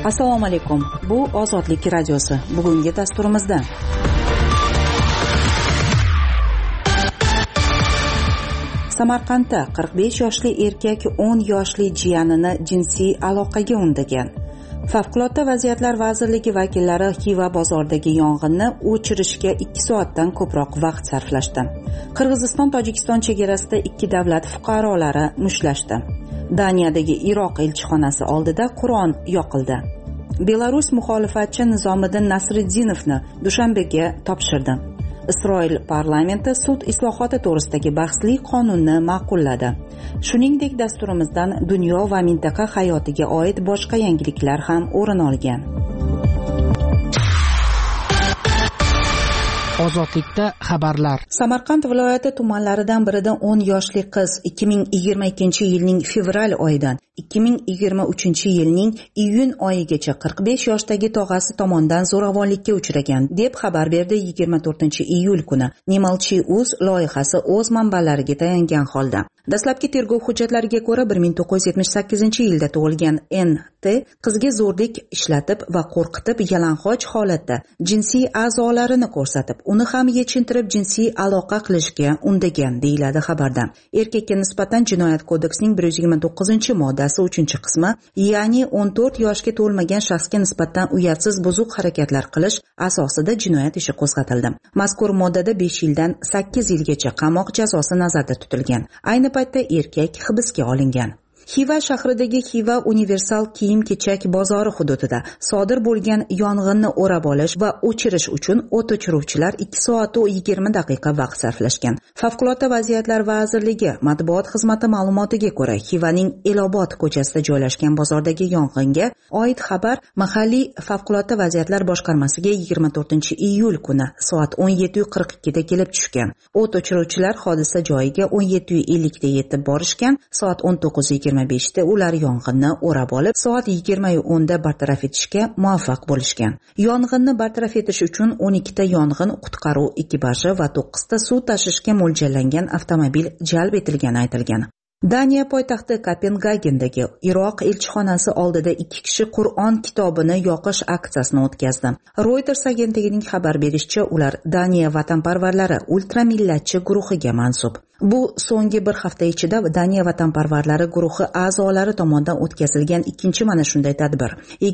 Assalomu alaykum. Bu Ozodlik radiosi. Bugungi dasturimizda Samarqandda 45 yoshli erkak 10 yoshli jiyanini jinsiy aloqaga undagan. Favqulodda vaziyatlar vazirligi vakillari Xiva bozoridagi yong'inni o'chirishga 2 soatdan ko'proq vaqt sarflashdi. Qirg'iziston-Tojikiston chegarasida 2 davlat fuqarolari mushtlashdi. Daniyadagi Iroq elchixonasi oldida Qur'on yoqildi. Belarus muxolifatchi Nizomiddin Nasriddinovni Dushanbega topshirdi. Isroil parlamenti sud islohoti to'g'risidagi bahsli qonunni ma'qulladi. Shuningdek, dasturimizdan dunyo va mintaqa hayotiga oid boshqa yangiliklar ham o'rin olgan. Ozodlikda xabarlar. Samarqand viloyati tumanlaridan birida 10 yoshli qiz 2022-yilning fevral oyidan 2023-yilning iyun oyigacha 45 yoshdagi tog'asi tomonidan zo'ravonlikka uchragan deb xabar berdi 24-iyul kuni Nemalchi.uz loyihasi o'z manbalariga tayangan holda. Dastlabki tergov hujjatlariga ko'ra 1978-yilda tug'ilgan N.T. qizga zo'rlik ishlatib va qo'rqitib yalang'och holatda jinsiy a'zolarini ko'rsatib, uni ham yechintirib jinsiy aloqa qilishga undagan deyiladi xabarda. Erkakka nisbatan Jinoyat kodeksining 129-moddasi 3-qismi, ya'ni 14 yoshga to'lmagan shaxsga nisbatan uyatsiz buzuq harakatlar qilish asosida jinoyat ishi qo'zg'atildi. Mazkur moddada 5 yildan 8 yilgacha qamoq jazosi nazarda tutilgan. Ayni paytda erkak hibsga olingan. Xiva shahridagi Xiva universal kiyim-kechak bozori hududida sodir bo'lgan yong'inni o'rab olish va o'chirish uchun o't o'chiruvchilar 2 soat 20 daqiqa vaqt sarflashgan. Favqulodda vaziyatlar vazirligi matbuot xizmati ma'lumotiga ko'ra, Xivaning Elobod ko'chasida joylashgan bozordagi yong'inga oid xabar mahalliy favqulodda vaziyatlar boshqarmasiga 24-iyul kuni soat 17:42 da kelib tushgan. O't o'chiruvchilar hodisa joyiga 17:50 da yetib borishgan. Soat 19:25 ular yong'inni o'rab olib, soat 20:10 da bartaraf etishga muvaffaq bo'lishgan. Yong'inni bartaraf etish uchun 12 ta yong'in qutqaruv ekipaji va 9 ta suv tashishga mo'ljallangan avtomobil jalb etilgani aytilgan. Daniya poytaxti Kopengagendagi Iroq elchixonasi oldida 2 kishi Qur'on kitobini yoqish aksiyasini o'tkazdi. Reuters agentligining xabar berishicha, ular Daniya vatanparvarlari ultramillatchi guruhiga mansub. Bu so'nggi bir hafta ichida Daniya vatanparvarlari guruhi a'zolari tomonidan o'tkazilgan ikkinchi mana shunday tadbir.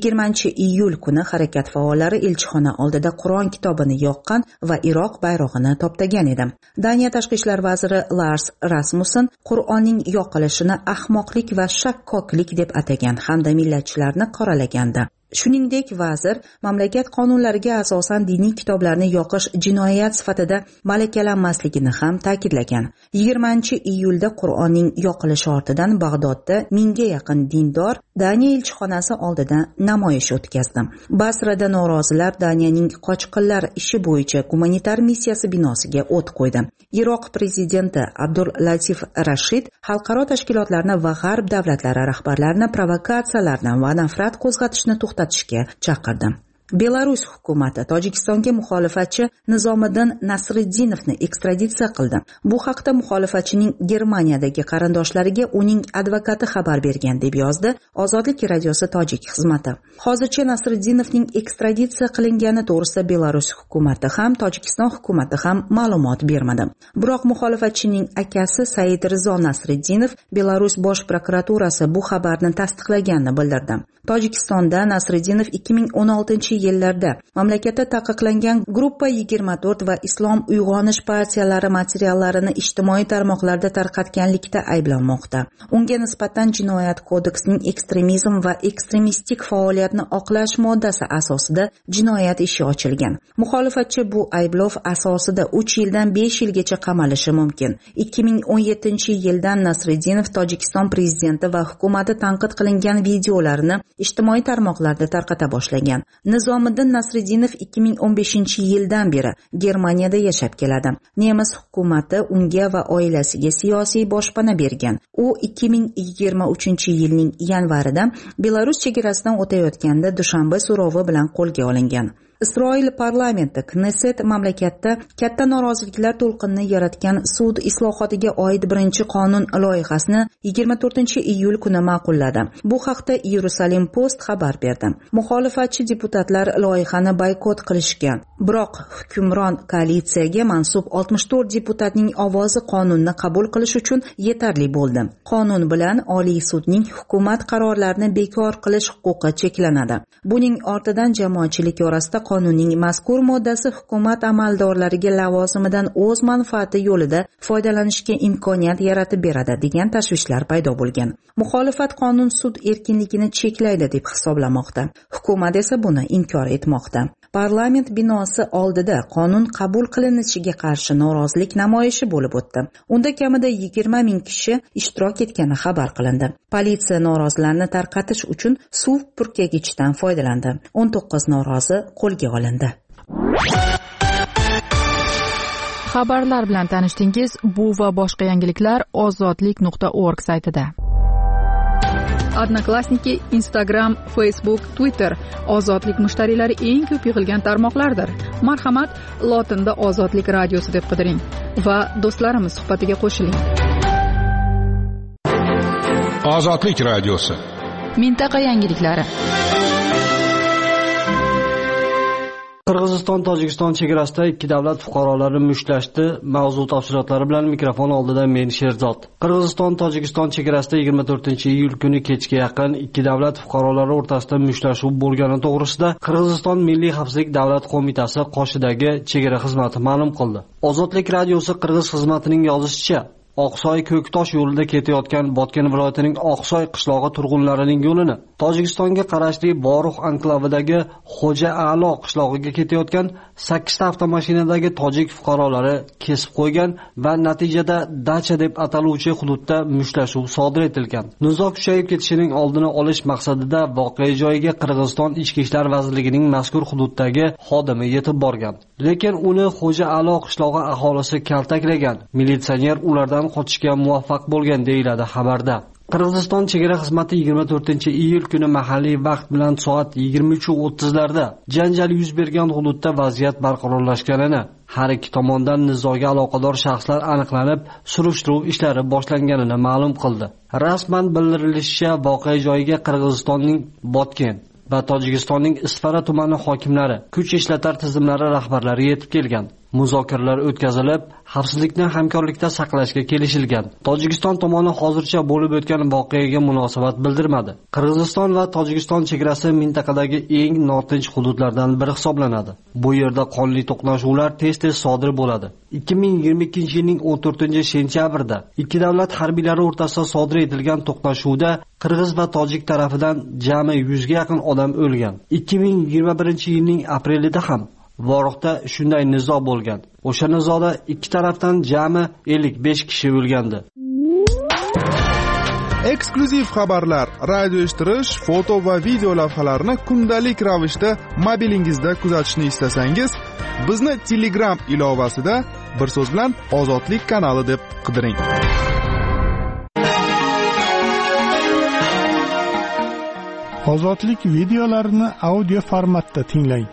20-iyul kuni harakat faollari elchixona oldida Qur'on kitobini yoqqan va Iroq bayrog'ini toptagan edi. Daniya tashqi ishlar vaziri Lars Rasmussen Qur'onning yoqilishini ahmoqlik va shakkoklik deb atagan hamda millatchilarni qoralagandi. Shuningdek, vazir mamlakat qonunlariga asosan diniy kitoblarni yoqish jinoyat sifatida malakalanmasligini ham ta'kidlagan. 20-iyulda Qur'onning yoqilishi ortidan Bag'dodda 1000 ga yaqin dindor Daniya elchixonasi oldida namoyish o'tkazdi. Basrada norozilar Daniyaning qochqinlar ishi bo'yicha gumanitar missiyasi binosiga o't qo'ydi. Iroq prezidenti Abdul-Latif Rashid xalqaro tashkilotlarni va g'arb davlatlari rahbarlarini provokatsiyalardan va nafrat qo'zg'atishni to'xtatishga chaqirdi. Belarus hukumati Tojikistonga muxolifatchi Nizomiddin Nasriddinovni ekstraditsiya qildi. Bu haqda muxolifatchining Germaniyadagi qarindoshlariga uning advokati xabar bergan deb yozdi Ozodlik radiosi tojik xizmati. Hozircha Nasriddinovning ekstraditsiya qilingani to'g'risida Belarus hukumati ham Tojikiston hukumati ham ma'lumot bermadi. Biroq muxolifatchining akasi Said Rizo Nasriddinov Belarus bosh prokuraturasi bu xabarni tasdiqlaganini bildirdi. Tojikistonda Nasriddinov 2016-yillarda mamlakatda taqiqlangan Gruppa 24 va Islom uyg'onish partiyalari materiallarini ijtimoiy tarmoqlarda tarqatganlikda ayblanmoqda. Unga nisbatan Jinoyat kodeksining ekstremizm va ekstremistik faoliyatni oqlash moddasi asosida jinoyat ishi ochilgan. Muxolifatchi bu ayblov asosida 3 yildan 5 yilgacha qamalishi mumkin. 2017-yildan Nasriddinov Tojikiston prezidenti va hukumati tanqid qilingan videolarini ijtimoiy tarmoqlarda tarqata boshlagan. Nizomiddin Nasriddinov 2015-yildan beri Germaniyada yashab keladi. Nemis hukumati unga va oilasiga siyosiy boshpana bergan. U 2023-yilning yanvarida Belarus chegarasidan o'tayotganda Dushanba so'rovi bilan qo'lga olingan. Isroil parlamenti Knesset mamlakatda katta noroziliklar to'lqinini yaratgan sud islohotiga oid birinchi qonun loyihasini 24-iyul kuni ma'qulladi. Bu haqda Jerusalem Post xabar berdi. Muxolifatchi deputatlar loyihani boykot qilishgan, biroq hukmron koalitsiyaga mansub 64 deputatning ovozi qonunni qabul qilish uchun yetarli bo'ldi. Qonun bilan Oliy sudning hukumat qarorlarini bekor qilish huquqi cheklanadi. Buning ortidan jamoatchilik orasida qonunning mazkur moddasi hukumat amaldorlariga lavozimidan o'z manfaati yo'lida foydalanishga imkoniyat yaratib beradi degan tashvishlar paydo bo'lgan. Muxolifat qonun sud erkinligini cheklaydi deb hisoblamoqda. Hukumat esa buni inkor etmoqda. Parlament binosi oldida qonun qabul qilinishiga qarshi norozilik namoyishi bo'lib o'tdi. Unda kamida 20 ming kishi ishtirok etgani xabar qilindi. Politsiya norozilarni tarqatish uchun suv purkagichdan foydalandi. 19 norozi qo'lga olindi. Xabarlar bilan tanishdingiz. Bu va boshqa yangiliklar ozodlik.org saytida. Odnoklassniki, Instagram, Facebook, Twitter ozodlik mushtariylari eng ko'p yig'ilgan tarmoqlardir. Marhamat, lotinda Ozodlik radiosi deb qidiring va do'stlarimiz suhbatiga qo'shiling. Ozodlik radiosi. Mintaqa yangiliklari. Qirg'iziston-Tojikiston chegarasida ikki davlat fuqarolari mushtlashdi. Mavzu tafsilotlari bilan mikrofon oldida men Sherzod. Qirg'iziston-Tojikiston chegarasida 24-iyul kuni kechga yaqin ikki davlat fuqarolari o'rtasida mushtlashuv bo'lgani to'g'risida Qirg'iziston Milliy xavfsizlik davlat qo'mitasi qoshidagi chegara xizmati ma'lum qildi. Ozodlik radiosi Qirg'iz xizmatining yozishicha, Oqsoy Ko'ktosh yo'lida ketayotgan Botken viloyatining Oqsoy qishlog'i turg'unlarining yo'lini Tojikistonga qarashli Borux anklavidagi Xo'ja A'lo qishlog'iga ketayotgan 8 ta avtomashinadagi tojik fuqarolari kesib qo'ygan va natijada Dacha deb ataluvchi hududda mushtlashuv sodir etilgan. Nizo kuchayib ketishining oldini olish maqsadida voqea joyiga Qirg'iziston Ichki ishlar vazirligining mazkur hududdagi xodimi yetib borgan. Lekin uni Xo'ja A'lo qishlog'i aholisi kaltaklagan. Militsioner ulardan qochishga muvaffaq bo'lgan deyiladi xabarda. Qirg'iziston chegara xizmati 24-iyul kuni mahalliy vaqt bilan soat 23:30 larda janjal yuz bergan hududda vaziyat barqarorlashganini, har ikki tomondan nizoga aloqador shaxslar aniqlanib, surishtiruv ishlari boshlanganini ma'lum qildi. Rasman bildirilishicha, voqea joyiga Qirg'izistonning Botken va Tojikistonning Isfara tumani hokimlari, kuch ishlatar tizimlari rahbarlari yetib kelgan. Muzokaralar o'tkazilib, xavfsizlikni hamkorlikda saqlashga kelishilgan. Tojikiston tomoni hozircha bo'lib o'tgan voqeaga munosabat bildirmadi. Qirg'iziston va Tojikiston chegarasi mintaqadagi eng notinch hududlardan biri hisoblanadi. Bu yerda qonli to'qnashuvlar tez-tez sodir bo'ladi. 2022-yilning 14-sentyabrda ikki davlat harbiylari o'rtasida sodir etilgan to'qnashuvda Qirg'iz va Tojik tarafidan jami 100 ga yaqin odam o'lgan. 2021-yilning aprelida ham Voruqda shunday nizo bo'lgan. O'sha nizoda ikki tarafdan jami 55 kishi o'lgandi. Eksklyuziv xabarlar, radio eshittirish, foto va video lavhalarni kundalik ravishda mobilingizda kuzatishni istasangiz, bizni Telegram ilovasida bir so'z bilan Ozodlik kanali deb qidiring. Ozodlik videolarini audio formatda tinglang.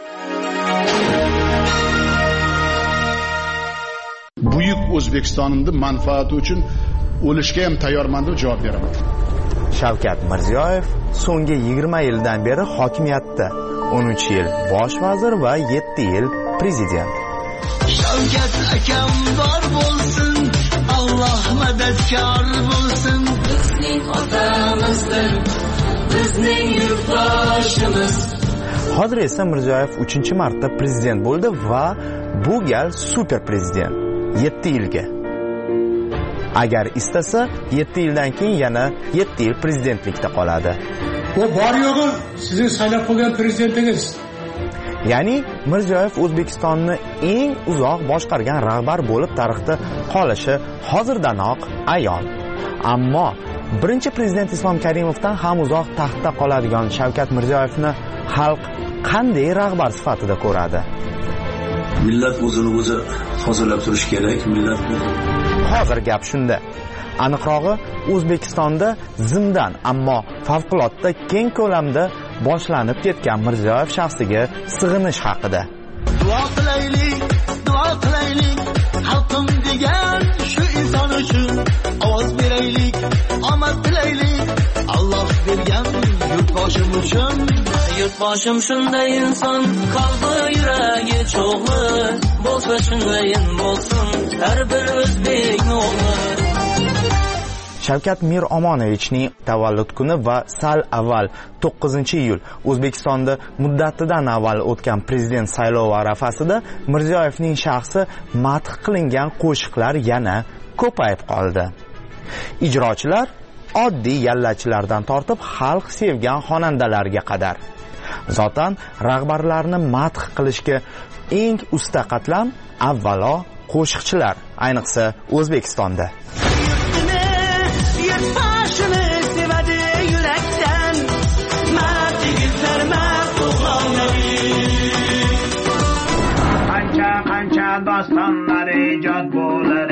Buyuk O'zbekistonimning manfaati uchun o'lishga ham tayyorman deb javob beraman. Shavkat Mirziyoyev so'nggi 20 yildan beri hokimiyatda, 13 yil bosh vazir va 7 yil prezident. Shavkat akam bor bo'lsin, Alloh madadkor bo'lsin. Bizning otamizdir, bizning yurtdoshimiz. Hozir esa Mirziyoyev 3-marta prezident bo'ldi va bu gal super prezident 7 yilga. Agar istasa 7 yildan keyin yana 7 yil prezidentlikda qoladi. Bu bor yo'g'i sizning saylab qo'ygan prezidentingiz. Ya'ni Mirziyoyev O'zbekistonni eng uzoq boshqargan rahbar bo'lib tarixda qolishi hozirdanoq ayon. Ammo birinchi prezident Islom Karimovdan ham uzoq taxtda qoladigan Shavkat Mirziyoyevni xalq qanday rahbar sifatida ko'radi? Millat o'zini o'zi hozirlab turish kerak. Millat hozir gap shunda. Aniqrog'i, O'zbekistonda zimdan, ammo favqulodda keng ko'lamda boshlanib ketgan Mirziyoyev shaxsiga sig'inish haqida. Duo qilaylik, xalqim degan shu inson uchun ovoz beraylik, omad tilaylik, Alloh bergan yurtboshim uchun. Yurtboshim shunday inson, qalbi yuragi cho'g'li, bo'lsa shundayin bo'lsin har bir o'zbekning o'g'li. Shavkat Miromonovichning tavallud kuni va sal avval 9-iyul O'zbekistonda muddatidan avval o'tgan prezident saylovi arafasida Mirziyoyevning shaxsi madh qilingan qo'shiqlar yana ko'payib qoldi. Ijrochilar oddiy yallachilardan tortib xalq sevgan xonandalarga qadar. Zotan rahbarlarni madh qilishga eng usta qatlam avvalo qo'shiqchilar, ayniqsa O'zbekistonda. Qancha dostonlar ijod bo'lar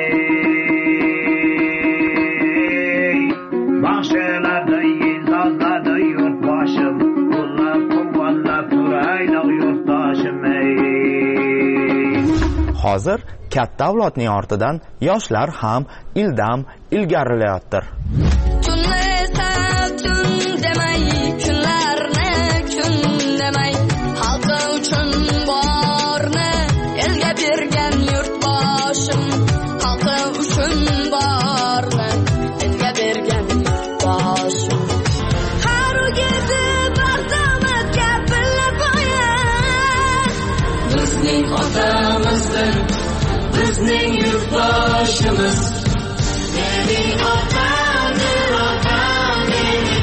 baxshilardi yildozlardi yurtboshim, qo'llab-quvvatlab turaylik yurtdoshim. Hozir katta avlodning ortidan yoshlar ham ildam ilgarilayotir. Bizning yurtboshimiz, mening otam, mening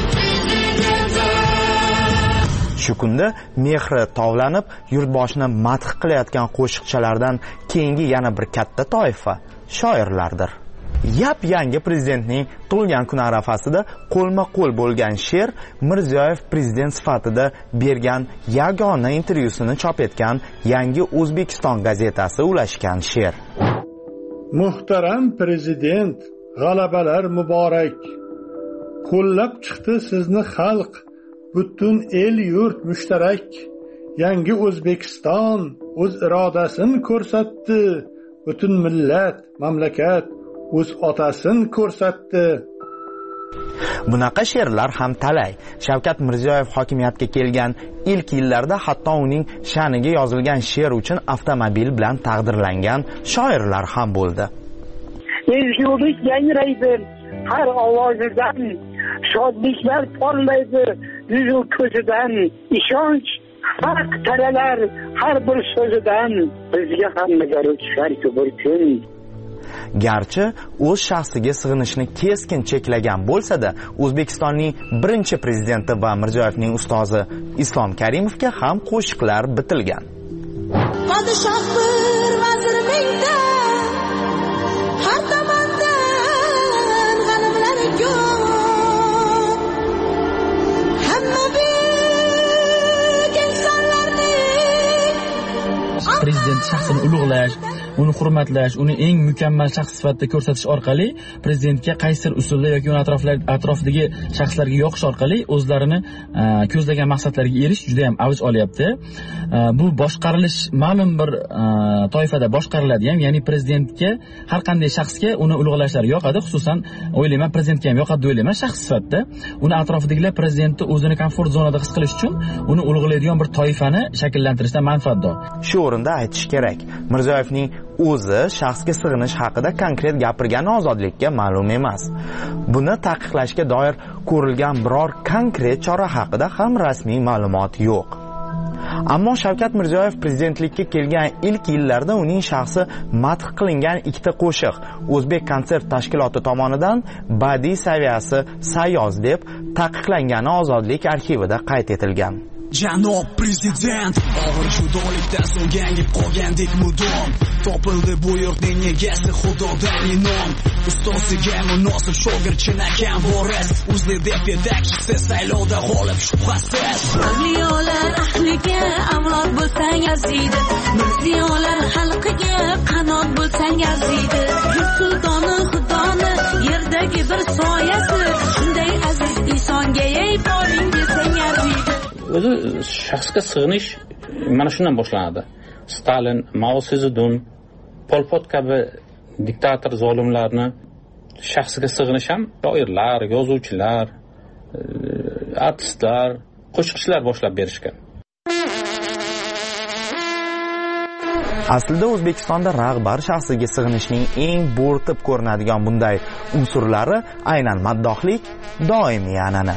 prezidentim. Shu kunda mehri tovlanib, yurtboshini madh qilayotgan qo'shiqchilardan keyingi yana bir katta toifa shoirlardir. Yap yangi prezidentning tug'ilgan kuni arafasida qo'lma-qo'l bo'lgan she'r Mirziyoyev prezident sifatida bergan yagona intervyusini chop etgan Yangi O'zbekiston gazetasi ulashgan she'r. Muhtaram prezident, g'alabalar muborak. Qo'llab chiqdi sizni xalq, butun el yurt mushtarak. Yangi O'zbekiston o'z irodasini ko'rsatdi, butun millat, mamlakat o'z otasini ko'rsatdi. Bunaqa she'rlar ham talay. Shavkat Mirziyoyev hokimiyatga kelgan ilk yillarda hatto uning sha'niga yozilgan she'r uchun avtomobil bilan taqdirlangan shoirlar ham bo'ldi. Ezgulik yangraydi har ovozidan, shodliklar porlaydi yuzi ko'zidan, ishonch farq taralar har bir so'zidan, bizga ham nagari tusharki bir kun. Garchi o'z shaxsiga sig'inishni keskin cheklagan bo'lsa-da, O'zbekistonning birinchi prezidenti va Mirziyoyevning ustozi Islom Karimovga ham qo'shiqlar bitilgan. Podshoh bir vazir mingta, har tomondan g'animlar ko'p. Hamma buyuk insonlarning prezident shaxsini ulug'lash, uni hurmatlash, uni eng mukammal shaxs sifatida ko'rsatish orqali prezidentga qaysidir usulda yoki uni atrofidagi shaxslarga yoqish orqali o'zlarini ko'zlagan maqsadlariga erishish juda ham avj olyapti. Bu boshqarilish ma'lum bir toifada boshqariladi ham, ya'ni prezidentga har qanday shaxsga uni ulug'lashlari yoqadi, xususan o'ylayman prezidentga ham yoqadi deb o'ylayman shaxs sifatida. Uni atrofidagilar prezidentni o'zini komfort zonada his qilish uchun uni ulug'laydigan bir toifani shakllantirishdan manfaatdor. Shu o'rinda aytish kerak, Mirziyoyevning o'zi shaxsga sig'inish haqida konkret gapirgani ozodlikka ma'lum emas. Buni taqiqlashga doir ko'rilgan biror konkret chora haqida ham rasmiy ma'lumot yo'q. Ammo Shavkat Mirziyoyev prezidentlikka kelgan ilk yillarda uning shaxsi madh qilingan ikkita qo'shiq O'zbek konsert tashkiloti tomonidan badiiy saviyasi sayoz deb taqiqlangani Ozodlik arxivida qayd etilgan. Janob prezident, og'ir judolikdan so'ng yangib qolgandik mudom. Topildi bu yurtning egasi Xudodan inom. Ustoziga munosib shogird chinakam voris, o'zli deb yetakchisi saylovda g'olib shubhasiz. Avliyolar ahliga avlod bo'lsang arziydi, mirziyolar xalqiga qanot bo'lsang arziydi. Yurt sultoni Xudoni yerdagi bir soyasi, shunday aziz insonga ey boring desang arziydi. o'zi shaxsga sig'inish mana shundan boshlanadi. Stalin, Mao Sezedun, Pol Pot kabi diktator zolimlarni shaxsiga sig'inish ham shoirlar, yozuvchilar, artistlar, qo'shiqchilar boshlab berishgan. Aslida O'zbekistonda rahbar shaxsiga sig'inishning eng bo'rtib ko'rinadigan bunday unsurlari aynan maddohlik, doimiy an'ana.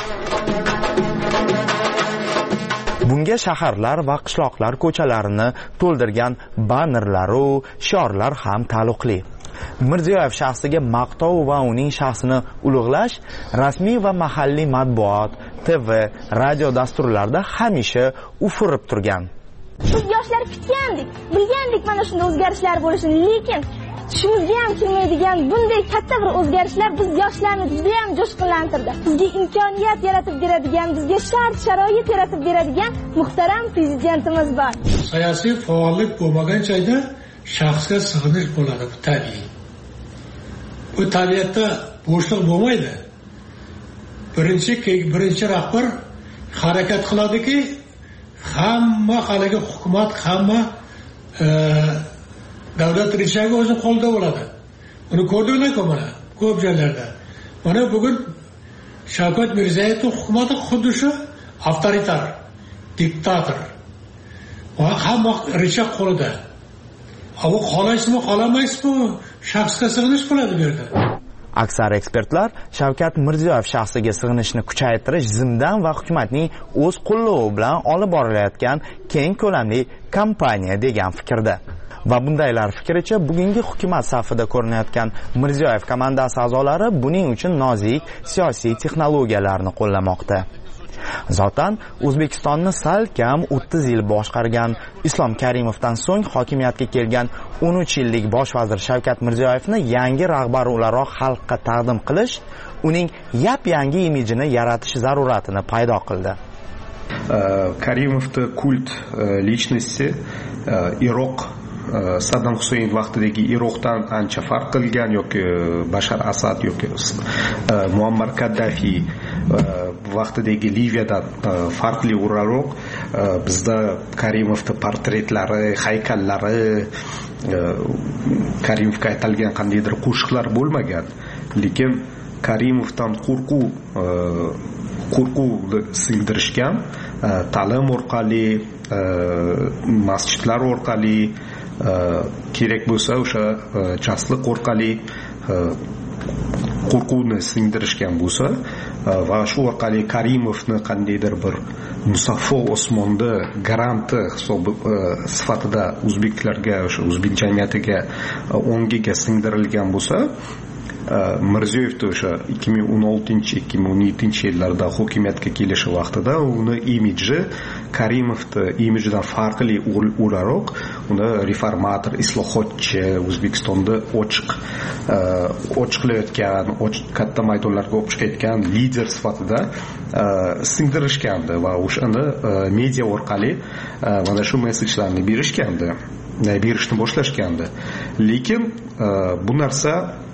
Bunga shaharlar va qishloqlar ko'chalarini to'ldirgan bannerlar va shiorlar ham taalluqli. Mirziyoyev shaxsiga maqtov va uning shaxsini ulug'lash rasmiy va mahalliy matbuot, TV, radio dasturlarida hamisha ufurib turgan. Biz yoshlar kutgandik, bilgandik mana shunday o'zgarishlar bo'lishini, lekin tushimizga ham kirmaydigan bunday katta bir o'zgarishlar biz yoshlarni juda ham jo'shqinlantirdi. Bizga imkoniyat yaratib beradigan, bizga shart-sharoit yaratib beradigan muhtaram prezidentimiz bor. Siyosiy faollik bo'lmagan joyda shaxsga sig'inish bo'ladi, bu tabiiy. Bu tabiatda bo'shliq bo'lmaydi. Birinchi rahbar harakat qiladiki, hamma haligi hukumat, hamma davlat rejasi o'zi qo'lda bo'ladi. Buni ko'rdinglar-ku mana ko'p joylarda. Mana bugun Shavkat Mirziyoyevning hukumati xuddi shu avtoritar, diktator. Va hamma reja qo'lida. Bu qolaysizmi, qolamaysizmi, shaxsga sig'inish bo'ladi bu yerda. Aksar ekspertlar Shavkat Mirziyoyev shaxsiga sig'inishni kuchaytirish zimdan va hukumatning o'z qo'llovi bilan olib borilayotgan keng ko'lamli kampaniya degan fikrda. Va bundaylar fikricha bugungi hukumat safida ko'rinayotgan Mirziyoyev komandasi a'zolari buning uchun nozik siyosiy texnologiyalarni qo'llamoqda. Zotan O'zbekistonni salkam 30 yil boshqargan Islom Karimovdan so'ng hokimiyatga kelgan 13 yillik bosh vazir Shavkat Mirziyoyevni yangi rahbar o'laroq xalqqa taqdim qilish, uning yap-yangi imijini yaratish zaruratini paydo qildi. Karimovning kult lичности Iroq Saddam Husayn vaqtidagi Iroqdan ancha farq qilgan yoki Bashar Asad yoki Muammar Kaddafi vaqtidagi Liviyadan farqli o'laroq bizda Karimovning portretlari, haykallari, Karimovga aytilgan qandaydir qo'shiqlar bo'lmagan, lekin Karimovdan qo'rquvni singdirishgan, ta'lim orqali, masjidlar orqali, kerak bo'lsa o'sha jasliq orqali qo'rquvni singdirishgan bo'lsa va shu orqali Karimovni qandaydir bir musaffo osmonda garanti sifatida o'zbeklarga, o'sha o'zbek jamiyatiga, ongiga singdirilgan bo'lsa, Mirziyoyev o'sha 2016-2017 yillarda hokimiyatga kelishi vaqtida uni imiji Karimovning imijidan farqli o'laroq uni reformator, islohotchi, O'zbekistonda ochiqlayotgan, katta maydonlarga olib chiqayotgan lider sifatida singdirishgandi va o'shani media orqali mana shu mesajlarni berishni boshlashgandi. Lekin bu narsa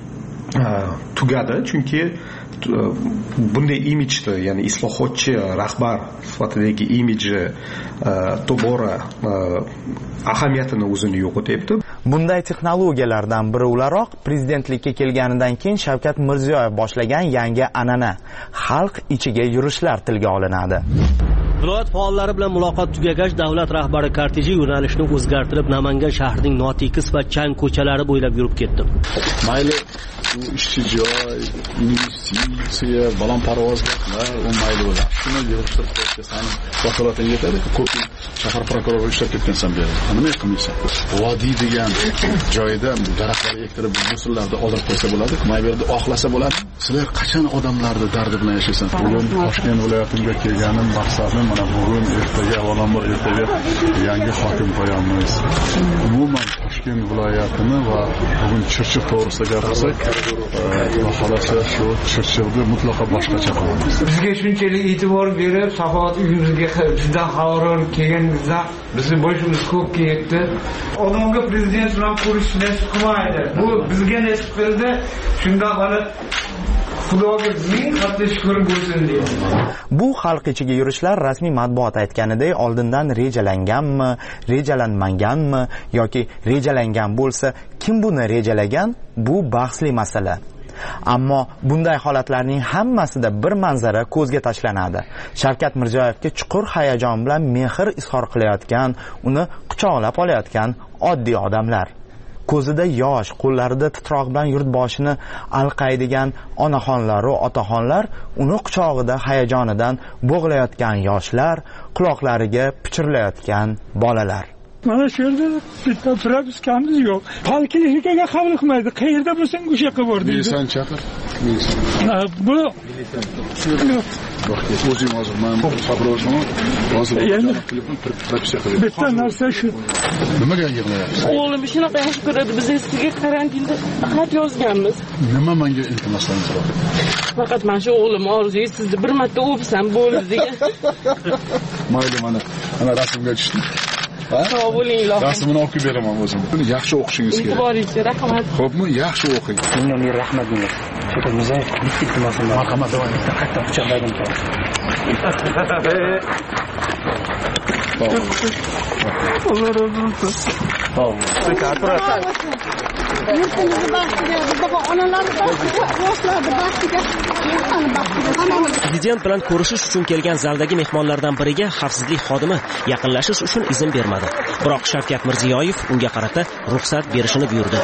tugadi, chunki bunday imijni, ya'ni islohotchi rahbar sifatidagi imiji tobora ahamiyatini o'zini yo'qotyapti. Bunday texnologiyalardan biri o'laroq prezidentlikka kelganidan keyin Shavkat Mirziyoyev boshlagan yangi an'ana xalq ichiga yurishlar tilga olinadi. Viloyat faollari bilan muloqot tugagach, davlat rahbari korteji yo'nalishni o'zgartirib Namangan shahrining notekis va chang ko'chalari bo'ylab yurib ketdi. Mayli ishchi joy, investitsiya, balandparvoz gaplar, u mayli bo'ladi. Shuni yig'ishtirib qo'ysan, vakolating yetadi. Ko'p shahar prokurori ishlab ketgansan bu yerda. Nima qilmaysan? Vodiy degan joyda daraxtlar ektirib, musullarda oldirib qo'ysa bo'ladi. May bu yerda oqlasa bo'ladi. Sizlar qachon odamlarning dardi bilan yashaysan? Bugun Toshkent viloyatimga kelganim maqsadim mana bugun ertaga avvalambor ertaga yangi hokim qo'yamiz. Umuman Toshkent viloyatini va bugun Chirchiq to'g'risida gapirsak, xohlasa shu Chirchiqni mutlaqo boshqacha qilamiz. Bizga shunchalik e'tibor berib, Safoat uyimizga juda xabar kelganingizda bizni boshimiz ko'p ketdi. Odamga prezident bilan ko'rishishni qilmaydi. Bu bizga nasib qildi. Shunda hali Xudoga ming qattiq shukr bo'lsin deyman. Bu xalq ichiga yurishlar rasmiy matbuot aytganidek oldindan rejalanganmi, rejalanmaganmi yoki rejalangan bo'lsa, kim buni rejalagan? Bu bahsli masala. Ammo bunday holatlarning hammasida bir manzara ko'zga tashlanadi. Shavkat Mirziyoyevga chuqur hayajon bilan mehr izhor qilayotgan, uni quchoqlab olayotgan oddiy odamlar. Ko'zida yosh, qo'llarida titroq bilan yurtboshini alqaydigan onaxonlar va otaxonlar, uni quchog'ida hayajonidan bo'g'layotgan yoshlar, quloqlariga pichirlayotgan bolalar. Mana shu yerda bitta propiskamiz yo'q. Poliklinikaga qabul qilmaydi. Qayerda bo'lsang o'sha yoqqa bor deydi. Sen chaqir. Bu o'zing hozir men sabroshman. Hozir propiska qilib. Bitta narsa shu. Nimaga yig'layapsiz? O'g'lim shunaqa yaxshi ko'radi. Biz sizga karantinda xat yozganmiz. Nima menga iltimoslarni so'radi? Faqat men shu o'g'lim orzuyi sizni bir marta o'psam bo'ldi degan. Mayli, mana rasmga tushdim. Sog' bo'ling, ilohim. Rasmini olib beraman o'zim. Buni yaxshi o'qishingiz kerak. E'tiboringizga rahmat. Xo'pmi? Yaxshi o'qing. Menga rahmat deyman. Shavkat Mirziyoyev bitta iltimosim bor. Marhamat, davoming. Qattiq quchoqladim. Alloh razı olsun. Yurtimizni baxtiga, bizga onalarni baxtiga, yoshlarni baxtiga, inson baxtiga. Prezident bilan ko'rishish uchun kelgan zaldagi mehmonlardan biriga xavfsizlik xodimi yaqinlashish uchun izn bermadi. Biroq Shavkat Mirziyoyev unga qarata ruxsat berishini buyurdi.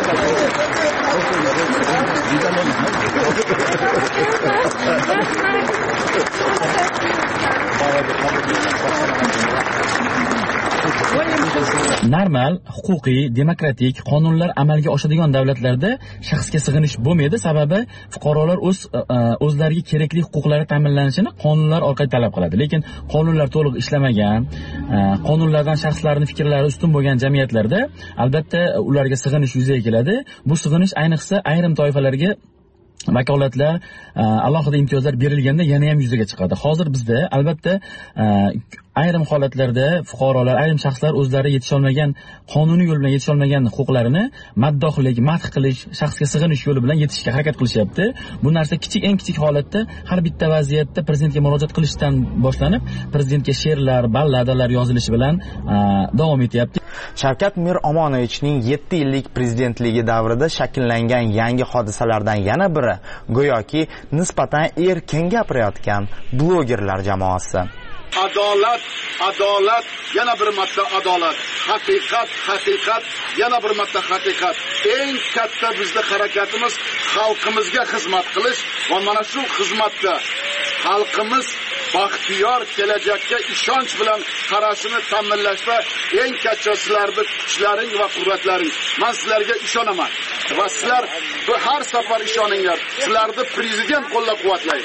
Normal, huquqiy, demokratik qonunlar amalga oshadigan davlatlarda shaxsga sig'inish bo'lmaydi, sababi fuqarolar o'zlariga kerakli huquqlari ta'minlanishini qonunlar orqali talab qiladi. Lekin qonunlar to'liq ishlamagan, qonunlardan shaxslarning fikrlari ustun bo'lgan jamiyatlarda albatta ularga sig'inish yuzaga keladi. Bu sig'inish ayniqsa ayrim toifalarga vakolatlar, alohida imtiyozlar berilganda yana ham yuzaga chiqadi. Hozir bizda albatta ayrim holatlarda fuqarolar, ayrim shaxslar o'zlari yetisholmagan, qonuniy yo'l bilan yetisholmagan huquqlarini maddohlik, madh qilish, shaxsga sig'inish yo'li bilan yetishga harakat qilishyapti. Bu narsa eng kichik holatda har bitta vaziyatda prezidentga murojaat qilishdan boshlanib, prezidentga she'rlar, balladalar yozilishi bilan davom etyapti. Shavkat Miromonovichning 7 yillik prezidentligi davrida shakllangan yangi hodisalardan yana biri go'yoki nisbatan erkin gapirayotgan blogerlar jamoasi. Adolat, adolat, yana bir marta adolat. Haqiqat, haqiqat, yana bir marta haqiqat. Eng katta bizning harakatimiz xalqimizga xizmat qilish va mana shu xizmatda xalqimiz baxtiyor kelajakka ishonch bilan qarashini ta'minlashda eng katta sizlarning kuchlaring va quvvatlaring. Men sizlarga ishonaman va sizlar har safar ishoninglar. Sizlarni prezident qo'llab-quvvatlaydi.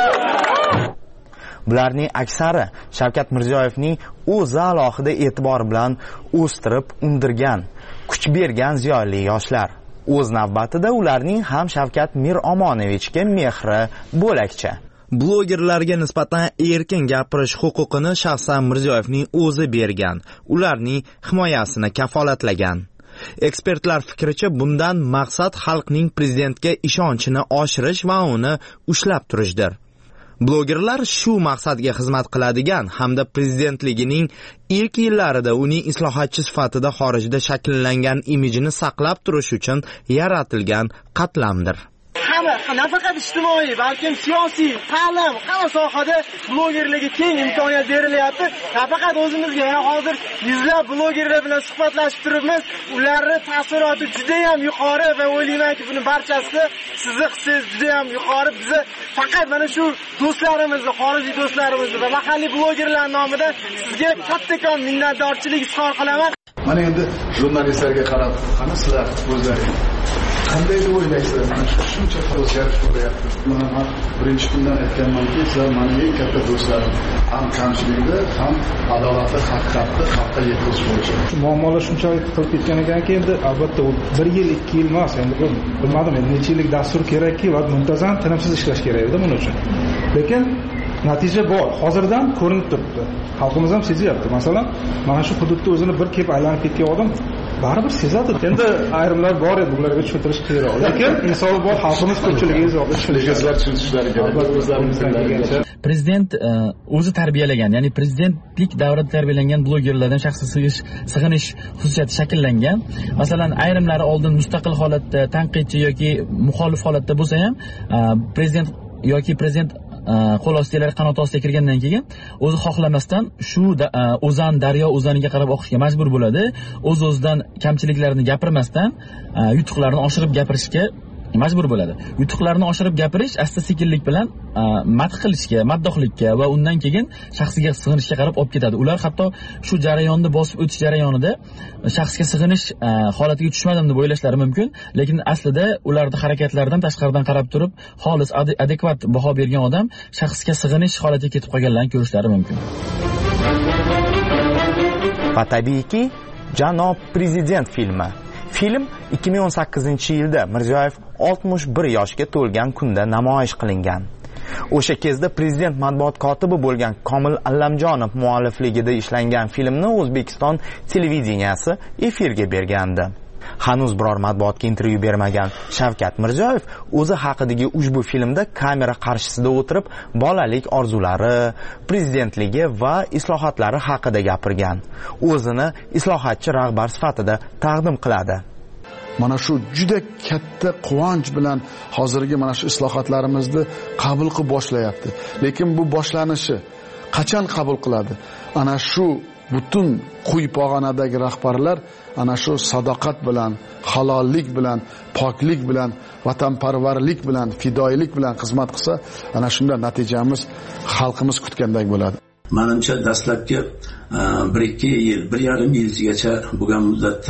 Bularning aksari Shavkat Mirziyoyevning o'zi alohida e'tibor bilan o'stirib, undirgan, kuch bergan ziyoli yoshlar. O'z navbatida ularning ham Shavkat Miromonovichga mehri bo'lakcha. Blogerlarga nisbatan erkin gapirish huquqini shaxsan Mirziyoyevning o'zi bergan, ularning himoyasini kafolatlagan. Ekspertlar fikricha bundan maqsad xalqning prezidentga ishonchini oshirish va uni ushlab turishdir. Blogerlar shu maqsadga xizmat qiladigan hamda prezidentligining ilk yillarida uning islohotchi sifatida xorijda shakllangan imijini saqlab turish uchun yaratilgan qatlamdir. Nafaqat ijtimoiy, balki siyosiy, ta'lim, hamma sohada blogerlarga keng imkoniyat berilyapti. Nafaqat o'zimizga, yana hozir yuzlab blogerlar bilan suhbatlashib turibmiz. Ularning ta'siroti juda ham yuqori va o'ylaymanki, buni barchasi sizni hissingiz juda ham yuqori. Bizni faqat mana shu do'stlarimizni, xorijiy do'stlarimizni va mahalliy blogerlar nomidan sizga kattakon minnatdorchilik izhor qilaman. Mana endi jurnalistlarga qarab, qani sizlar o'zlaringiz qanday deb o'ylaysizlar? Mana shuncha o'zgarish bo'lyapti. Buni ham birinchi kundan aytganmanki, sizlar mening eng katta do'stlarim. Ham kamchilikda, ham adolatli, haqiqatni xalqqa yetkazish bo'yicha. Muammolar shunchalik qilib ketgan ekanki, endi albatta u 1 yil, 2 yil emas, endi bilmadim, endi necha yillik dastur kerakki va muntazam tinimsiz ishlash kerak edi buning uchun. Lekin natija bor. Hozirdan ko'rinib turibdi. Xalqimiz ham sezyapti. Masalan, mana shu hududda o'zini bir kelib aylanib ketgan odam baribir sezadi. Endi ayrimlar bor edi, bularga tushuntirish qiyinroq. Lekin insoli bor xalqimiz ko'pchiligi tushunishlari kerak. Prezident o'zi tarbiyalagan, ya'ni prezidentlik davrida tarbiyalangan blogerlardan shaxsiy sig'inish xususiyati shakllangan. Masalan, ayrimlari oldin mustaqil holatda, tanqidchi yoki muxolif holatda bo'lsa ham, prezident qo'l ostiga qanot ostiga kirgandan keyin o'zi xohlamasdan shu o'zan daryo o'zaniga qarab oqishga majbur bo'ladi. O'z-o'zidan kamchiliklarini gapirmasdan yutuqlarini oshirib gapirishga majbur bo'ladi. Yutuqlarini oshirib gapirish asta-sekinlik bilan madh qilishga, maddohlikka va undan keyin shaxsiga sig'inishga qarab olib ketadi. Ular hatto shu jarayonni bosib o'tish jarayonida shaxsga sig'inish holatiga tushmadim deb o'ylashlari mumkin, lekin aslida ularning harakatlaridan tashqaridan qarab turib, xolis adekvat baho bergan odam shaxsga sig'inish holatiga ketib qolganlarini ko'rishlari mumkin. Va tabiiyki, Janob Prezident filmi. Film 2018-yilda Mirziyoyev 61 yoshga to'lgan kunda namoyish qilingan. O'sha kezda prezident matbuot kotibi bo'lgan Komil Allamjonov muallifligida ishlangan filmni O'zbekiston televideniyasi efirga bergandi. Hanuz biror matbuotga intervyu bermagan Shavkat Mirziyoyev o'zi haqidagi ushbu filmda kamera qarshisida o'tirib bolalik orzulari, prezidentligi va islohotlari haqida gapirgan. O'zini islohotchi rahbar sifatida taqdim qiladi. Mana shu juda katta quvonch bilan hozirgi mana shu islohotlarimizni qabul qilib boshlayapti. Lekin bu boshlanishi qachon qabul qiladi? Ana shu butun quyi pog'onadagi rahbarlar ana shu sadoqat bilan, halollik bilan, poklik bilan, vatanparvarlik bilan, fidoilik bilan xizmat qilsa, ana shunda natijamiz xalqimiz kutgandek bo'ladi. Menimcha dastlabki 1-2 yil, 1,5 yilgacha bo'lgan muddatda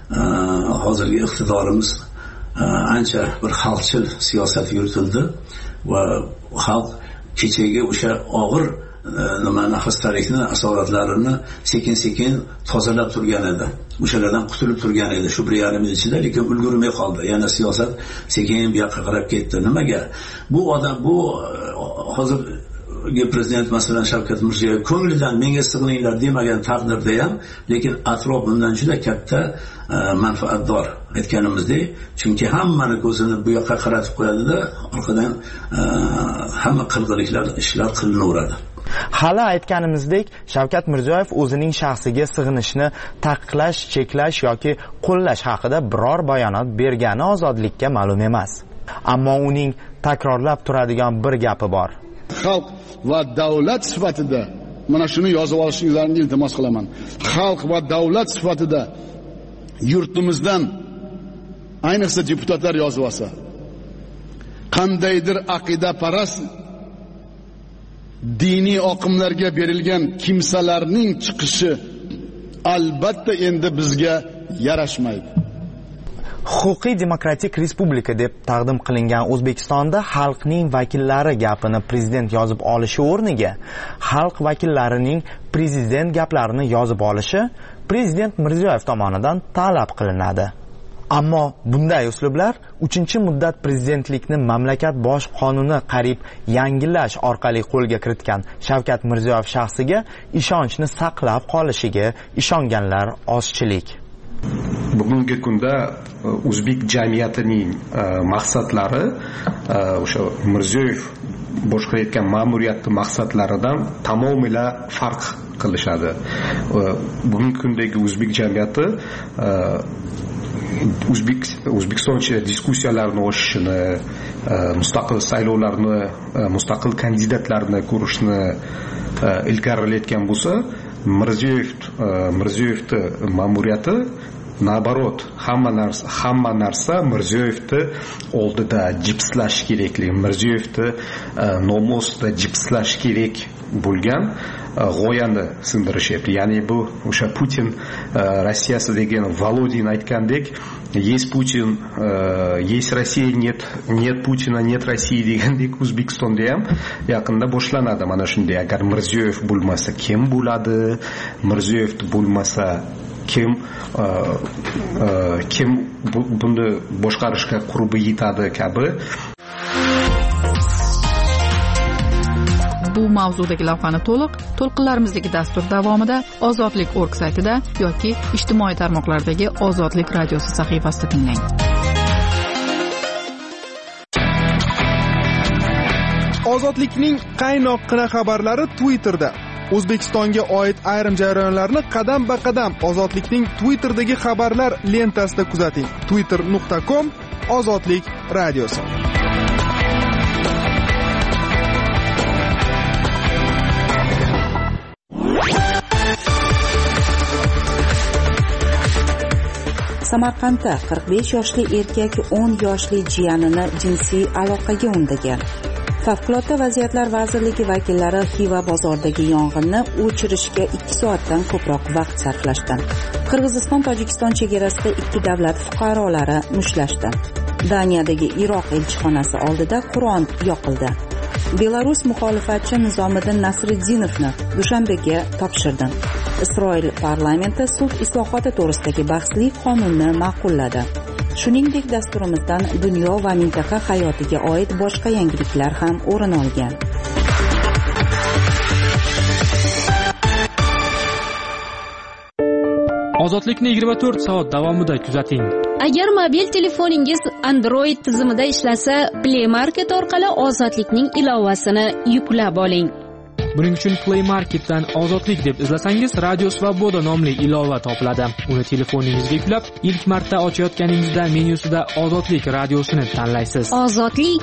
hozirgi iqtidorimiz ancha bir xalqchil siyosat yuritildi va xalq kechagi o'sha og'ir xastalikni asoratlarini sekin-sekin tozalab turgan edi. O'shalardan qutulib turgan edi shu 1,5 yil ichida, lekin ulgurmay qoldi. Yana siyosat sekin bu yoqqa qarab ketdi. Nimaga? Bu odam hozir prezident masalan Shavkat Mirziyoyev ko'nglidan menga sig'ininglar demagan taqdirda ham, lekin atrof bundan juda katta manfaatdor aytganimizdek, chunki hammani ko'zini bu yoqqa qaratib qo'yadi-da, orqadan hamma qilg'irliklar ishlar qilinaveradi. Hali aytganimizdek, Shavkat Mirziyoyev o'zining shaxsiga sig'inishni taqiqlash, cheklash yoki qo'llash haqida biror bayonot bergani ozodlikka ma'lum emas. Ammo uning takrorlab turadigan bir gapi bor. Xalq va davlat sifatida mana shuni yozib olishingizni iltimos qilaman. Xalq va davlat sifatida yurtimizdan ayniqsa deputatlar yozib olsa, qandaydir aqidaparast diniy oqimlarga berilgan kimsalarning chiqishi albatta endi bizga yarashmaydi. Huquqiy demokratik respublika deb taqdim qilingan O'zbekistonda xalqning vakillari gapini prezident yozib olishi o'rniga xalq vakillarining prezident gaplarini yozib olishi prezident Mirziyoyev tomonidan talab qilinadi. Ammo bunday uslublar 3-muddat prezidentlikni mamlakat bosh qonuni qarib yangilash orqali qo'lga kiritgan Shavkat Mirziyoyev shaxsiga ishonchni saqlab qolishiga ishonganlar ozchilik. Bugungi kunda o'zbek jamiyatining maqsadlari o'sha Mirziyoyev boshqarayotgan ma'muriyatning maqsadlaridan tamomila farq qilishadi. Bugungi kundagi o'zbek jamiyati O'zbekiston ichida diskussiyalarni ochishini, mustaqil saylovlarni, mustaqil kandidatlarni ko'rishni ilgarilayotgan bo'lsa, Mirziyoyevning ma'muriyati nabarot hamma narsa Mirziyoyevni oldida jipslash kerakli, Mirziyoyevni nomosida jipslash kerak bo'lgan g'oyani sindirishyapti. Ya'ni bu o'sha Putin Rossiyasi degan Volodin aytgandek, есть Putin, есть Россия, нет Putina, нет России degandek O'zbekistonda ham yaqinda boshlanadi mana shunday. Agar Mirziyoyev bo'lmasa kim bo'ladi? Mirziyoyev bo'lmasa kim buni boshqarishga qurbi yetadi kabi. Bu mavzudagi lavhani to'lqinlarimizdagi dastur davomida ozodlik.org saytida yoki ijtimoiy tarmoqlardagi Ozodlik radiosi sahifasida tinglang. Ozodlikning qaynoqqina xabarlari Twitterda. O'zbekistonga oid ayrim jarayonlarni qadam-ba-qadam Ozodlikning Twitterdagi xabarlar lentasida kuzating. twitter.com Ozodlik radiosi. Samarqandda 45 yoshli erkak 10 yoshli jiyanini jinsiy aloqaga undagan. Favqulodda vaziyatlar vazirligi vakillari Xiva bozoridagi yong'inni o'chirishga 2 soatdan ko'proq vaqt sarflashdi. Qirg'iziston-Tojikiston chegarasida 2 davlat fuqarolari mushtlashdi. Daniyadagi Iroq elchixonasi oldida Qur'on yoqildi. Belarus muxolifatchi Nizomiddin Nasriddinovni Dushanbega topshirdi. Isroil parlamenti sud islohoti to'g'risidagi bahsli qonunni ma'qulladi. Shuningdek, dasturimizdan dunyo va mintaqa hayotiga oid boshqa yangiliklar ham o'rin olgan. Ozodlikni 24 soat davomida kuzating. Agar mobil telefoningiz Android tizimida ishlasa, Play Market orqali Ozodlikning ilovasini yuklab oling. Buning uchun Play Marketdan Ozodlik deb izlasangiz, Radio Svoboda nomli ilova topiladi. Uni telefoningizga yuklab, ilk marta ochayotganingizda menyusida Ozodlik radiosini tanlaysiz. Ozodlik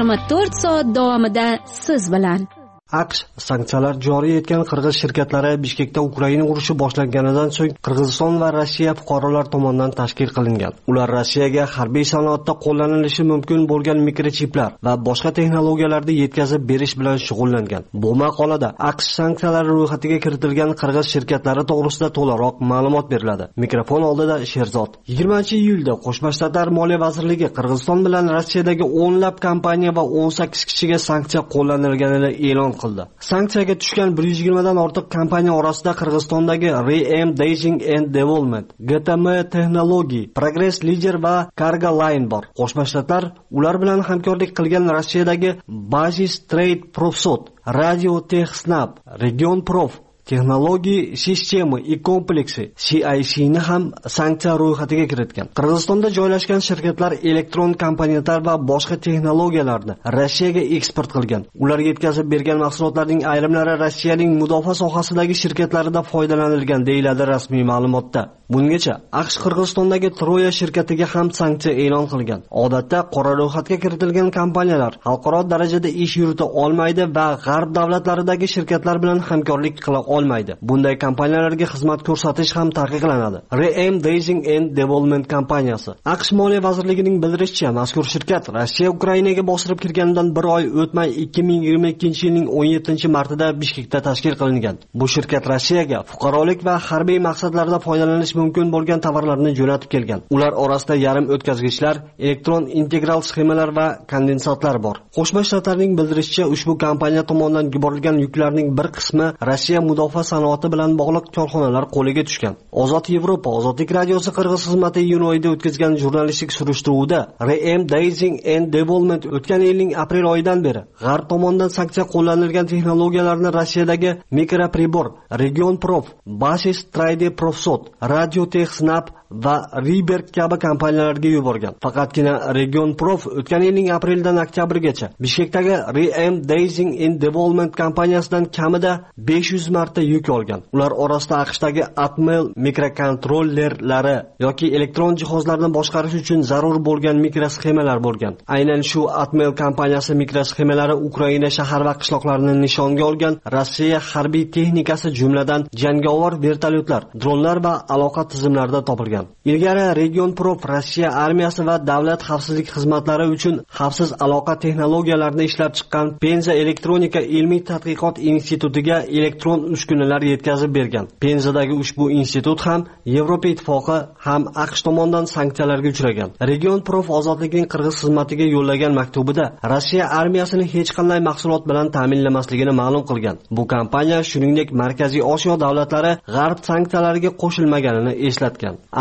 24 soat davomida siz bilan. AQSh sanksiyalar joriy etgan qirg'iz shirkatlari Bishkekda Ukraina urushi boshlanganidan so'ng Qirg'iziston va Rossiya fuqarolar tomonidan tashkil qilingan. Ular Rossiyaga harbiy sanoatda qo'llanilishi mumkin bo'lgan mikrochiplar va boshqa texnologiyalarni yetkazib berish bilan shug'ullangan. Bu maqolada AQSh sanksiyalari ro'yxatiga kiritilgan qirg'iz shirkatlari to'g'risida to'laroq ma'lumot beriladi. Mikrofon oldida Sherzod. 20-iyulda Qo'shma Shtatlar Moliya vazirligi Qirg'iziston bilan Rossiyadagi 10 lab kompaniya va 18 kishiga sanksiya qo'llanilganini e'lon qildi. Sanksiyaga tushgan 120 dan ortiq kompaniya orasida Qirg'izistondagi REM Daging and Development, GTM Technology, Progress Leader va Cargo Line bor. Qo'shma Shtatlar ular bilan hamkorlik qilgan Rossiyadagi Basis Trade Profsod, Radio Techsnap, Region Prof, Texnologiya sistemi kompleksi CIC ni ham sanksiya ro'yxatiga kiritgan. Qirg'izistonda joylashgan shirkatlar elektron kompaniyalar va boshqa texnologiyalarni Rossiyaga eksport qilgan. Ular yetkazib bergan mahsulotlarning ayrimlari Rossiyaning mudofaa sohasidagi shirkatlarida foydalanilgan, deyiladi rasmiy ma'lumotda. Bungacha AQSh Qirg'izistondagi Troya shirkatiga ham sanksiya e'lon qilgan. Odatda qora ro'yxatga kiritilgan kompaniyalar xalqaro darajada ish yurita olmaydi va g'arb davlatlaridagi shirkatlar bilan hamkorlik qila olmaydi. Bunday kompaniyalarga xizmat ko'rsatish ham taqiqlanadi. REM Daging and Development kompaniyasi. AQSh Moliya vazirligining bildirishicha, mazkur shirkat Rossiya Ukrainaga bostirib kirganidan bir oy o'tmay 2022-yilning 17-martida Bishkekda tashkil qilingan. Bu shirkat Rossiyaga fuqarolik va harbiy maqsadlarda foydalanish mumkin bo'lgan tovarlarni jo'natib kelgan. Ular orasida yarim o'tkazgichlar, elektron integral sxemalar va kondensatlar bor. Qo'shma Shtatlarning bildirishicha, ushbu kompaniya tomonidan yuborilgan yuklarning bir qismi Rossiya mudofaa sanoati bilan bog'liq korxonalar qo'liga tushgan. Ozod Yevropa Ozodlik radiosi Qirg'iz xizmati iyun oyida o'tkazgan jurnalistik surishtiruvda REM Daging and Development o'tgan yilning aprel oyidan beri g'arb tomonidan sanksiya qo'llanilgan texnologiyalarni Rossiyadagi Mikropribor, Region Prof, Basis Trade Profsod, Radio Techsnap va Riberg kabi kompaniyalarga yuborgan. Faqatgina Region Prof o'tgan yilning apreldan oktyabrgacha Bishkekdagi REM Daging and Development kompaniyasidan kamida 500 marta yuk olgan. Ular orasida AQShdagi Atmel mikrokontrollerlari yoki elektron jihozlarni boshqarish uchun zarur bo'lgan mikrosxemalar bo'lgan. Aynan shu Atmel kompaniyasi mikrosxemalari Ukraina shahar va qishloqlarini nishonga olgan Rossiya harbiy texnikasi, jumladan jangovar vertolyotlar, dronlar va aloqa tizimlarida topilgan. Ilgari Region Prof Rossiya armiyasi va davlat xavfsizlik xizmatlari uchun xavfsiz aloqa texnologiyalarini ishlab chiqqan Penza Elektronika ilmiy tadqiqot institutiga elektron uskunalar yetkazib bergan. Penzadagi ushbu institut ham Yevropa ittifoqi ham AQSh tomonidan sanksiyalarga uchragan. Region Prof Ozodlikning Qirg'iz xizmatiga yo'llagan maktubida Rossiya armiyasini hech qanday mahsulot bilan ta'minlamasligini ma'lum qilgan. Bu kompaniya shuningdek Markaziy Osiyo davlatlari g'arb sanksiyalariga qo'shilmaganini eslatgan.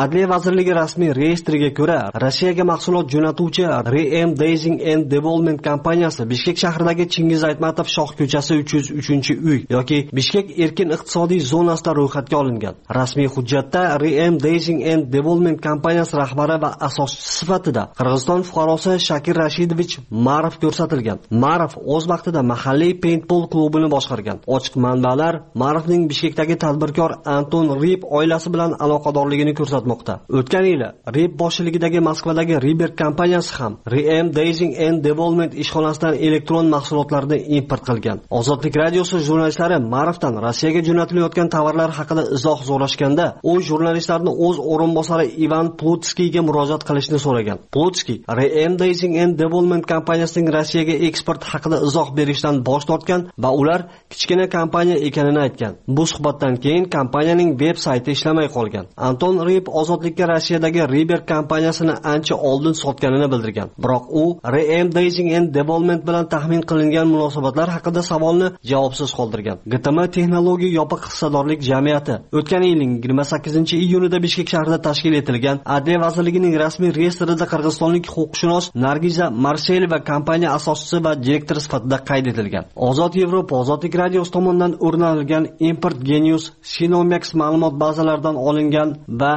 Adliya vazirligi rasmiy reyestriga ko'ra, Rossiyaga mahsulot jo'natuvchi RM Design and Development kompaniyasi Bishkek shahridagi Chingiz Aytmatov shoh ko'chasi 303-uy yoki Bishkek erkin iqtisodiy zonasida ro'yxatga olingan. Rasmiy hujjatda RM Design and Development kompaniyasi rahbari va asoschisi sifatida Qirg'iziston fuqarosi Shakir Rashidovich Marov ko'rsatilgan. Marov o'z vaqtida mahalliy paintball klubini boshqargan. Ochiq manbalar Marovning Bishkekdagi tadbirkor Anton Rib oilasi bilan aloqadorligini ko'rsatmoqda. O'tgan yili Rib boshchiligidagi Moskvadagi Riber kompaniyasi ham RM Design and Development ishxonasidan elektron mahsulotlarni import qilgan. Ozodlik radiosi jurnalistlari Marovdan Rossiyaga jo'natilayotgan tovarlar haqida izoh so'rashganda, u jurnalistlarni o'z o'rinbosari Ivan Plutskiyga murojaat qilishni so'ragan. Plutskiy RM Design and Development kompaniyasining Rossiyaga eksport haqida izoh berishdan bosh tortgan va ular kichkina kompaniya ekanini aytgan. Bu suhbatdan keyin kompaniyaning veb-sayti ishlamay qolgan. Anton Rib ozodlikka Rossiyadagi Riber kompaniyasini ancha oldin sotganini bildirgan. Biroq u RM Design and Development bilan taxmin qilingan munosabatlar haqida savolni javobsiz qoldirgan. GTM Texnologiya yopiq hissadorlik jamiyati o'tgan yilning 28-iyunida Bishkek shahrida tashkil etilgan Adliya vazirligining rasmiy reyestrida qirg'izistonlik huquqshunos Nargiza Marselova kompaniya asoschisi va direktor sifatida qayd etilgan. Ozod Yevropa ozodlik radiosi tomonidan o'rnatilgan Import Genius Sinomex ma'lumot bazalaridan olingan va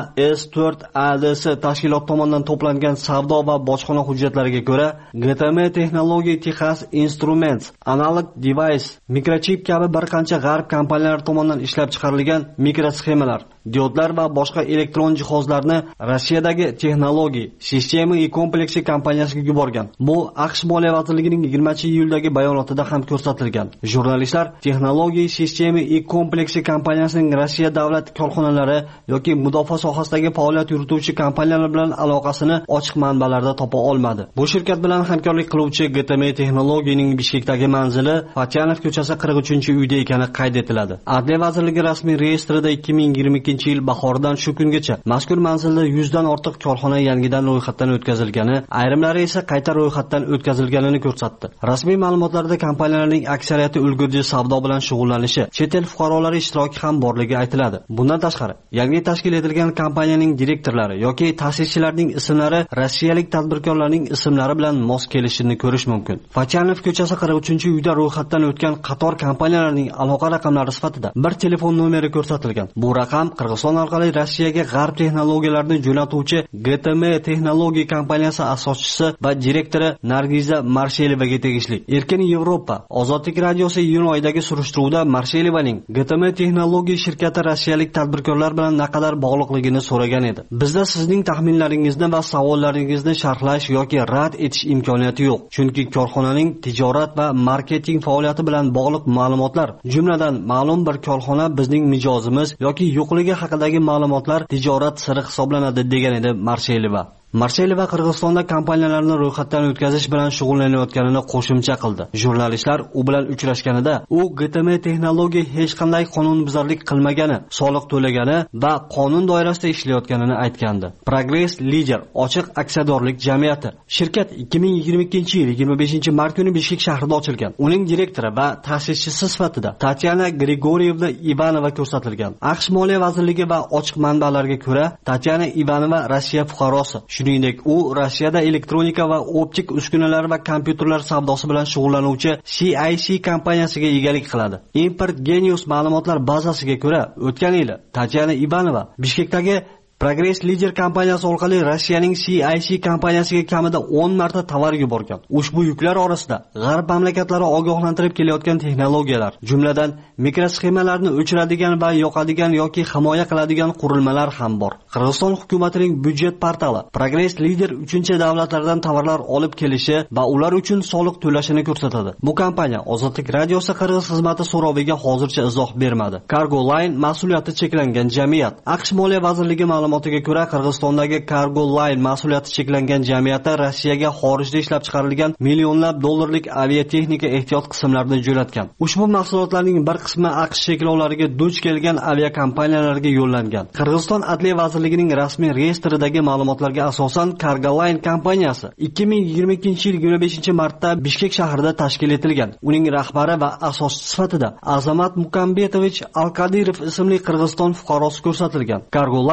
S4ADS tashkilot tomonidan to'plangan savdo va bojxona hujjatlariga ko'ra, GTM Technology Texas Instruments, Analog Device, Microchip kabi bir qancha g'arb kompaniyalari tomonidan ishlab chiqarilgan mikrosxemalar, diodlar va boshqa elektron jihozlarni Rossiyadagi Texnology Sistema kompleksi kompaniyasiga yuborgan. Bu AQSh Moliya vazirligining 20-iyuldagi bayonotida ham ko'rsatilgan. Jurnalistlar Texnology Sistema kompleksi kompaniyasining Rossiya davlat korxonalari yoki mudofaa sohasidagi faoliyat yurituvchi kompaniyalar bilan aloqasini ochiq manbalarda topa olmadi. Bu shirkat bilan hamkorlik qiluvchi GTM Texnologiyaning Bishkekdagi manzili Fatyanov ko'chasi 43-uyda ekani qayd etiladi. Adliya vazirligi rasmiy reyestrida 2022-yil bahoridan shu kungacha mazkur manzilda 100 dan ortiq korxona yangidan ro'yxatdan o'tkazilgani, ayrimlari esa qayta ro'yxatdan o'tkazilganini ko'rsatdi. Rasmiy ma'lumotlarda kompaniyalarning aksariyati ulgurji savdo bilan shug'ullanishi, chet el fuqarolari ishtiroki ham borligi aytiladi. Bundan tashqari, yangi tashkil etilgan kompaniyaning direktorlari yoki ta'sischilarining ismlari rossiyalik tadbirkorlarning ismlari bilan mos kelishini ko'rish mumkin. Fatyanov ko'chasi 43-uyda ro'yxatdan o'tgan qator kompaniyalarning aloqa raqamlari sifatida bir telefon nomeri ko'rsatilgan. Bu raqam Qirg'iziston orqali Rossiyaga g'arb texnologiyalarini jo'natuvchi GTM Texnologiya kompaniyasi asoschisi va direktori Nargiza Marshelovaga tegishli. Erkin Yevropa ozodlik radiosi iyun oyidagi surishtiruvda Marshelovaning GTM Texnologiya shirkati rossiyalik tadbirkorlar bilan naqadar bog'liqligini so'ragan edi. Bizda sizning taxminlaringizni va savollaringizni sharhlash yoki rad etish imkoniyati yo'q. Chunki korxonaning tijorat va marketing faoliyati bilan bog'liq ma'lumotlar, jumladan ma'lum bir korxona bizning mijozimiz yoki yo'qligi haqidagi ma'lumotlar tijorat siri hisoblanadi degan edi Marselova. Marselova Qirg'izistonda kompaniyalarni ro'yxatdan o'tkazish bilan shug'ullanayotganini qo'shimcha qildi. Jurnalistlar u bilan uchrashganida u GTM Texnologiya hech qanday qonunbuzarlik qilmagani, soliq to'lagani va qonun doirasida ishlayotganini aytgandi. Progress Leader ochiq aksiyadorlik jamiyati shirkat 2022-yil 25-mart kuni Bishkek shahrida ochilgan. Uning direktori va ta'sischisi sifatida Tatyana Grigorievna Ivanova ko'rsatilgan. AQSh Moliya vazirligi va ochiq manbalarga ko'ra, Tatyana Ivanova Rossiya fuqarosi. Shuningdek, u Rossiyada elektronika va optik uskunalar va kompyuterlar savdosi bilan shug'ullanuvchi CIC kompaniyasiga egalik qiladi. Import Genius ma'lumotlar bazasiga ko'ra, o'tgan yili Tatyana Ivanova Bishkekdagi Progress Leader kompaniyasi orqali Rossiyaning CIC kompaniyasiga kamida 10 marta tovar yuborgan. Ushbu yuklar orasida g'arb mamlakatlari ogohlantirib kelayotgan texnologiyalar, jumladan mikrosxemalarni o'chiradigan va yoqadigan yoki himoya qiladigan qurilmalar ham bor. Qirg'iziston hukumatining budjet portali Progress Leader 3-davlatlardan tovarlar olib kelishi va ular uchun soliq to'lashini ko'rsatadi. Bu kompaniya Ozodlik radiosi Qirg'iz xizmati so'roviga hozircha izoh bermadi. Cargo Line mas'uliyati cheklangan jamiyat. AQSh Moliya vazirligi ma'lumotiga ko'ra, Qirg'izistondagi Cargo Line mas'uliyati cheklangan jamiyati Rossiyaga xorijda ishlab chiqarilgan millionlab dollarlik aviatexnika ehtiyot qismlarini jo'natgan. Ushbu mahsulotlarning bir qismi AQSh cheklovlariga duch kelgan aviakompaniyalarga yo'llangan. Qirg'iziston Adliya vazirligining rasmiy reyestridagi ma'lumotlarga asosan Cargo Line kompaniyasi 2022-yil 25-martda Bishkek shahrida tashkil etilgan. Uning rahbari va asoschisi sifatida Azamat Mukambetovich Alkadirov ismli Qirg'iziston fuqarosi ko'rsatilgan. Cargo Line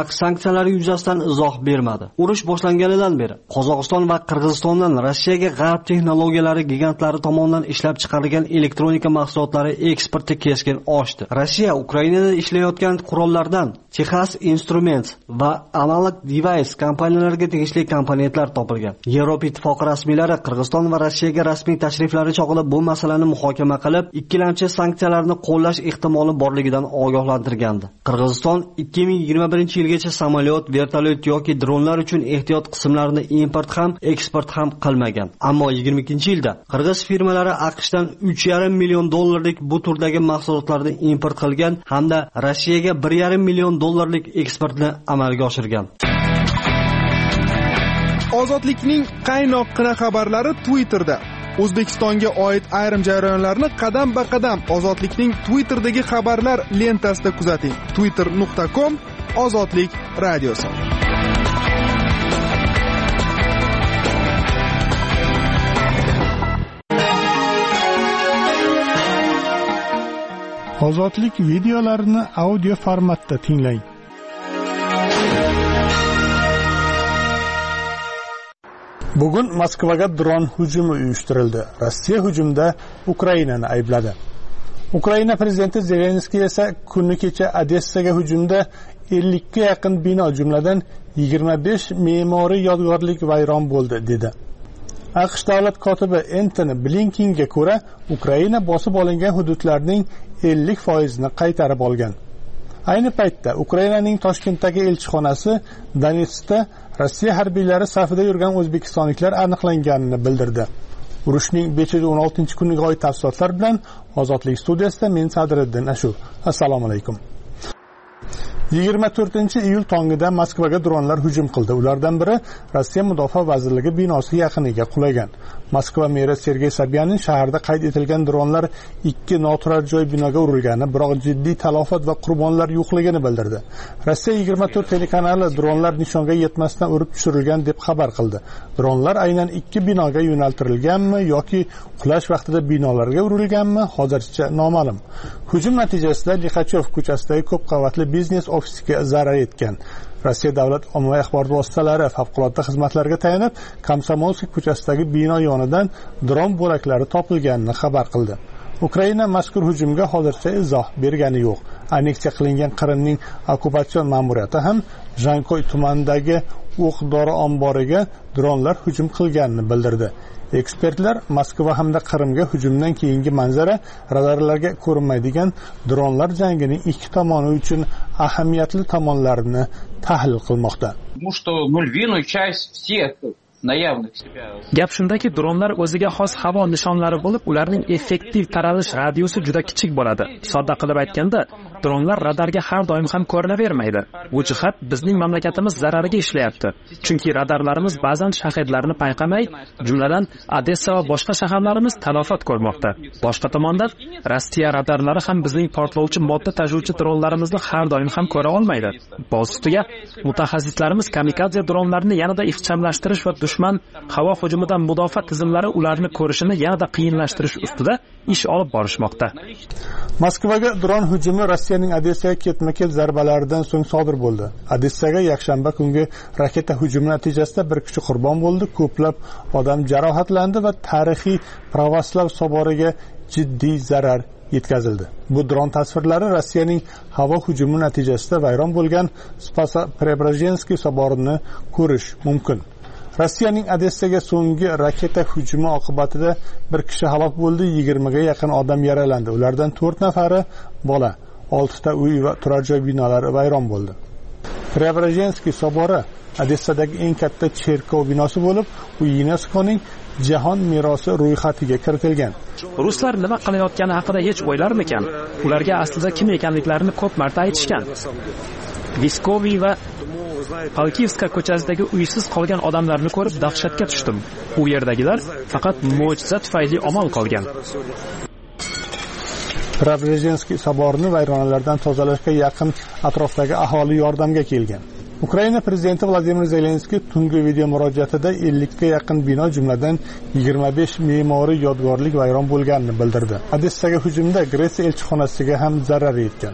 Iroq sanksiyalari yuzasidan izoh bermadi. Urush boshlanganidan beri Qozog'iston va Qirg'izistondan Rossiyaga g'arb texnologiyalari gigantlari tomonidan ishlab chiqarilgan elektronika mahsulotlari eksporti keskin oshdi. Rossiya Ukrainada ishlayotgan qurollardan Texas Instruments va Analog Device kompaniyalariga tegishli komponentlar topilgan. Yevropa Ittifoqi rasmiylari Qirg'iziston va Rossiyaga rasmiy tashriflari chog'ida bu masalani muhokama qilib, ikkilamchi sanksiyalarni qo'llash ehtimoli borligidan ogohlantirgandi. Qirg'iziston 2021-yilgacha samolyot, vertolyot yoki dronlar uchun ehtiyot qismlarini import ham, eksport ham qilmagan. Ammo 22-yilda qirg'iz firmalari AQShdan 3,5 million dollarlik bu turdagi mahsulotlarni import qilgan hamda Rossiyaga 1,5 million dollarlik eksportni amalga oshirgan. Ozodlikning qaynoqqina xabarlari Twitterda. O'zbekistonga oid ayrim jarayonlarni qadam-ba-qadam Ozodlikning Twitterdagi xabarlar lentasida kuzating. twitter.com/ozodlik radiosi. Ozodlik videolarini audio formatda tinglang. Bugun Moskvaga dron hujumi uyushtirildi. Rossiya hujumda Ukrainani aybladi. Ukraina prezidenti Zelenskiy esa kunni kecha Odessaga hujumda 50 ga yaqin bino, jumladan 25 me'moriy yodgorlik vayron bo'ldi dedi. AQSh davlat kotibi Antony Blinkenga ko'ra, Ukraina bosib olingan hududlarning 50% qaytarib olgan. Ayni paytda Ukrainaning Toshkentdagi elchixonasi Donetskda Rossiya harbiylari safida yurgan o'zbekistonliklar aniqlanganini bildirdi. Urushning 516-kuniga oid tafsilotlar bilan Ozodlik studiyasida men Sadriddin Ashur. Assalomu alaykum. 24-iyul tongida Moskvaga dronlar hujum qildi. Ulardan biri Rossiya Mudofaa vazirligi binosi yaqiniga qulagan. Moskva meri Sergey Sobyanin shaharda qayd etilgan dronlar 2 noturar joy binoga urilgani, biroq jiddiy talafot va qurbonlar yo'qligini bildirdi. Rossiya 24 telekanali dronlar nishonga yetmasdan urib tushirilgan deb xabar qildi. Dronlar aynan 2 binoga yo'naltirilganmi yoki qulash vaqtida binolarga urilganmi hozircha noma'lum. Hujum natijasida Lixachov ko'chasidagi ko'p qavatli biznes ofisiga zarar yetgan. Rossiya davlat ommaviy axborot vositalari favqulodda xizmatlarga tayanib, Komsomolskiy ko'chasidagi bino yonidan dron bo'laklari topilganini xabar qildi. Ukraina mazkur hujumga hozircha izoh bergani yo'q. Anneksiya qilingan Qrimning okkupatsion ma'muriyati ham Jankoy tumanidagi o'q-dori omboriga dronlar hujum qilganini bildirdi. Ekspertlar Moskva hamda Qrimga hujumdan keyingi manzara, radarlarga ko'rinmaydigan dronlar jangining ikki tomoni uchun ahamiyatli tomonlarini tahlil qilmoqda. Gap shundaki, dronlar o'ziga xos havo nishonlari bo'lib, ularning effektiv taralish radiusi juda kichik bo'ladi. Sodda qilib aytganda, dronlar radarga har doim ham ko'rinavermaydi. Bu jihat bizning mamlakatimiz zarariga ishlayapti. Chunki radarlarimiz ba'zan shahidlarni payqamay, jumladan Odessa va boshqa shaharlarimiz talafot ko'rmoqda. Boshqa tomondan, Rossiya radarlari ham bizning portlovchi modda tashuvchi dronlarimizni har doim ham ko'ra olmaydi. Boz ustiga, mutaxassislarimiz kamikadze dronlarni yanada ixchamlashtirish va dushman havo hujumidan mudofaa tizimlari ularni ko'rishini yanada qiyinlashtirish ustida ish olib borishmoqda. Moskvaga dron hujumi Rossiyaning Odessaga ketma-ket zarbalaridan so'ng sodir bo'ldi. Odessaga yakshanba kungi raketa hujumi natijasida bir kishi qurbon bo'ldi, ko'plab odam jarohatlandi va tarixiy Pravoslav soboriga jiddiy zarar yetkazildi. Bu dron tasvirlari Rossiyaning havo hujumi natijasida vayron bo'lgan Spaso-Preobrazhenskiy soborini ko'rish mumkin. Rossiyaning Odessaga so'nggi raketa hujumi oqibatida bir kishi halok bo'ldi, 20 ga yaqin odam yaralandi. Ulardan 4 nafari bola, 6 ta uy va turar joy binolari vayron bo'ldi. Preobrazhenskiy sobori Odessadagi eng katta cherkov binosi bo'lib, u UNESCOning jahon merosi ro'yxatiga kiritilgan. Ruslar nima qilayotgani haqida hech o'ylarmikan? Ularga aslida kim ekanliklarini ko'p marta aytishgan. Viskoviy va Palkivska ko'chasidagi uysiz qolgan odamlarni ko'rib dahshatga tushdim. U yerdagilar faqat mo'jiza tufayli omon qolgan. Preobrazhenskiy soborini vayronalardan tozalashga yaqin atrofdagi aholi yordamga kelgan. Ukraina prezidenti Vladimir Zelenskiy tungi video murojaatida 50 ga yaqin bino, jumladan 25 me'moriy yodgorlik vayron bo'lganini bildirdi. Odessaga hujumda Gretsiya elchixonasiga ham zarar yetgan.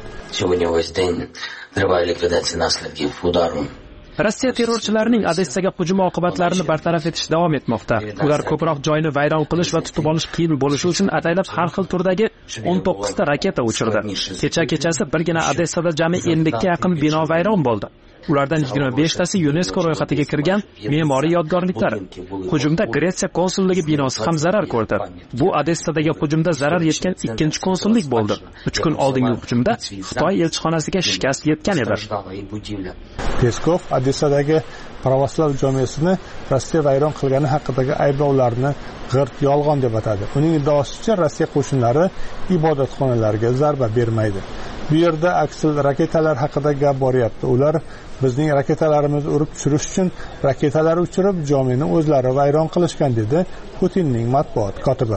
Rossiya terrorchilarining Odessaga hujumi oqibatlarini bartaraf etish davom etmoqda. Ular ko'proq joyni vayron qilish va tutib olish qiyin bo'lishi uchun ataylab har xil turdagi 19 ta raketa uchirdi. Kechasi birgina Odessada jami 50 ga yaqin bino vayron bo'ldi. Ulardan 25 tasi UNESCO ro'yxatiga kirgan me'moriy yodgorliklar. Hujumda Gretsiya konsulligi binosi ham zarar ko'rdi. Bu Odessadagi hujumda zarar yetgan ikkinchi konsullik bo'ldi. 3 kun oldingi hujumda Xitoy elchixonasiga shikast yetgan edi. Peskov Odessadagi pravoslav jomesini Rossiya vayron qilgani haqidagi ayblovlarni g'irt yolg'on deb atadi. Uning iddaosicha Rossiya qo'shinlari ibodatxonalarga zarba bermaydi. Bu yerda aksil raketalar haqida gap boryapti. Ular bizning raketalarimizni urib tushirish uchun raketalar uchirib, jomeni o'zlari vayron qilishgan, dedi Putinning matbuot kotibi.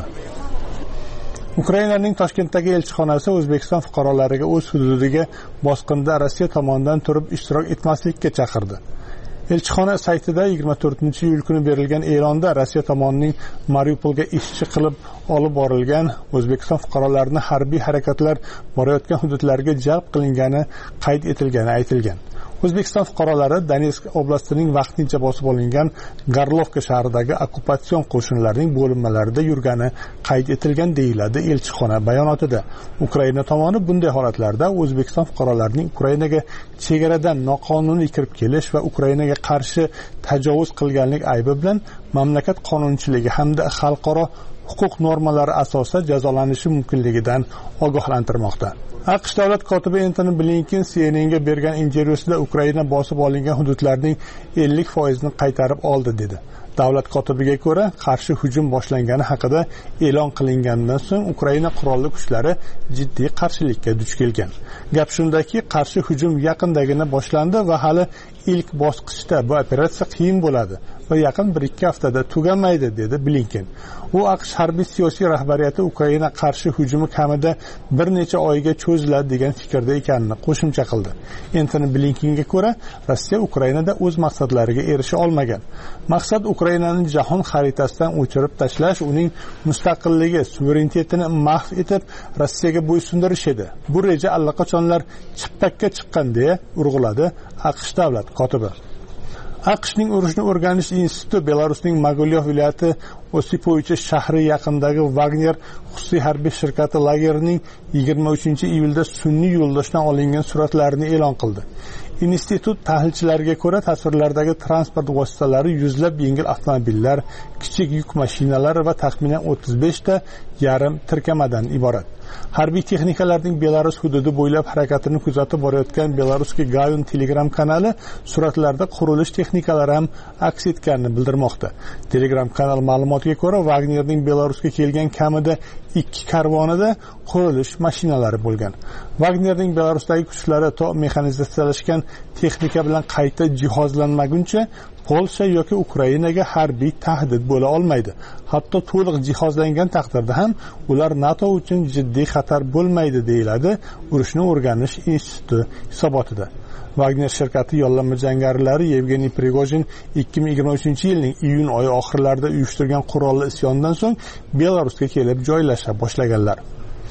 Ukrainaning Toshkentdagi elchixonasi O'zbekiston fuqarolariga o'z hududiga bosqinda Rossiya tomonidan turib ishtirok etmaslikka chaqirdi. Elchixona saytida 24-iyul kuni berilgan e'londa Rossiya tomonining Mariupolga ishchi qilib olib borilgan O'zbekiston fuqarolarini harbiy harakatlar borayotgan hududlarga jalb qilingani qayd etilgani aytilgan. O'zbekiston fuqarolari Donetsk oblastining vaqtincha bosib olingan Garlovka shahridagi okkupatsion qo'shinlarning bo'linmalarida yurgani qayd etilgan, deyiladi elchixona bayonotida. Ukraina tomoni bunday holatlarda O'zbekiston fuqarolarining Ukrainaga chegaradan noqonuniy kirib kelish va Ukrainaga qarshi tajovuz qilganlik aybi bilan mamlakat qonunchiligi hamda xalqaro huquq normalari asosida jazolanishi mumkinligidan ogohlantirmoqda. AQSh davlat kotibi Antony Blinken CNNga bergan intervyusida Ukraina bosib olingan hududlarning 50% qaytarib oldi, dedi. Davlat kotibiga ko'ra, qarshi hujum boshlangani haqida e'lon qilingandan so'ng Ukraina qurolli kuchlari jiddiy qarshilikka duch kelgan. Gap shundaki, qarshi hujum yaqindagina boshlandi va hali ilk bosqichda bu operatsiya qiyin bo'ladi va yaqin 1-2 haftada tugamaydi, dedi Blinken. U AQSh harbiy siyosiy rahbariyati Ukraina qarshi hujumi kamida bir necha oyga cho'ziladi degan fikrda ekanini qo'shimcha qildi. Antony Blinkenga ko'ra, Rossiya Ukrainada o'z maqsadlariga erisha olmagan. Maqsad Ukrainani jahon xaritasidan o'chirib tashlash, uning mustaqilligi, suverenitetini mahv etib Rossiyaga bo'ysundirish edi. Bu reja allaqachonlar chippakka chiqqan, deya urg'uladi AQSh davlat kotibi. AQShning urushni o'rganish instituti Belarusning Mogilyov viloyati Osipovichi shahri yaqinidagi Wagner xususiy harbiy shirkati lagerining 23-iyulda sun'iy yo'ldoshdan olingan suratlarini e'lon qildi. Institut tahlilchilariga ko'ra, tasvirlardagi transport vositalari yuzlab yengil avtomobillar, kichik yuk mashinalari va taxminan 35 ta yarim tirkamadan iborat. Harbiy texnikalarning Belarus hududi bo'ylab harakatini kuzatib borayotgan Belarusskiy Gayun Telegram kanali suratlarda qurilish texnikalari ham aks etganini bildirmoqda. Telegram kanal ma'lumotiga ko'ra, Wagnerning Belarusga kelgan kamida 2 karvonida qurilish mashinalari bo'lgan. Wagnerning Belarusdagi kuchlari to mexanizatsiyalashgan texnika bilan qayta jihozlanmaguncha Polsha yoki Ukrainaga harbiy tahdid bo'la olmaydi. Hatto to'liq jihozlangan taqdirda ham ular NATO uchun jiddiy xatar bo'lmaydi, deyiladi urushni o'rganish instituti hisobotida. Wagner shirkati yollanma jangarilari Yevgeniy Prigojin 2023-yilning iyun oyi oxirlarida uyushtirgan qurolli isyondan so'ng Belarusga kelib joylasha boshlaganlar.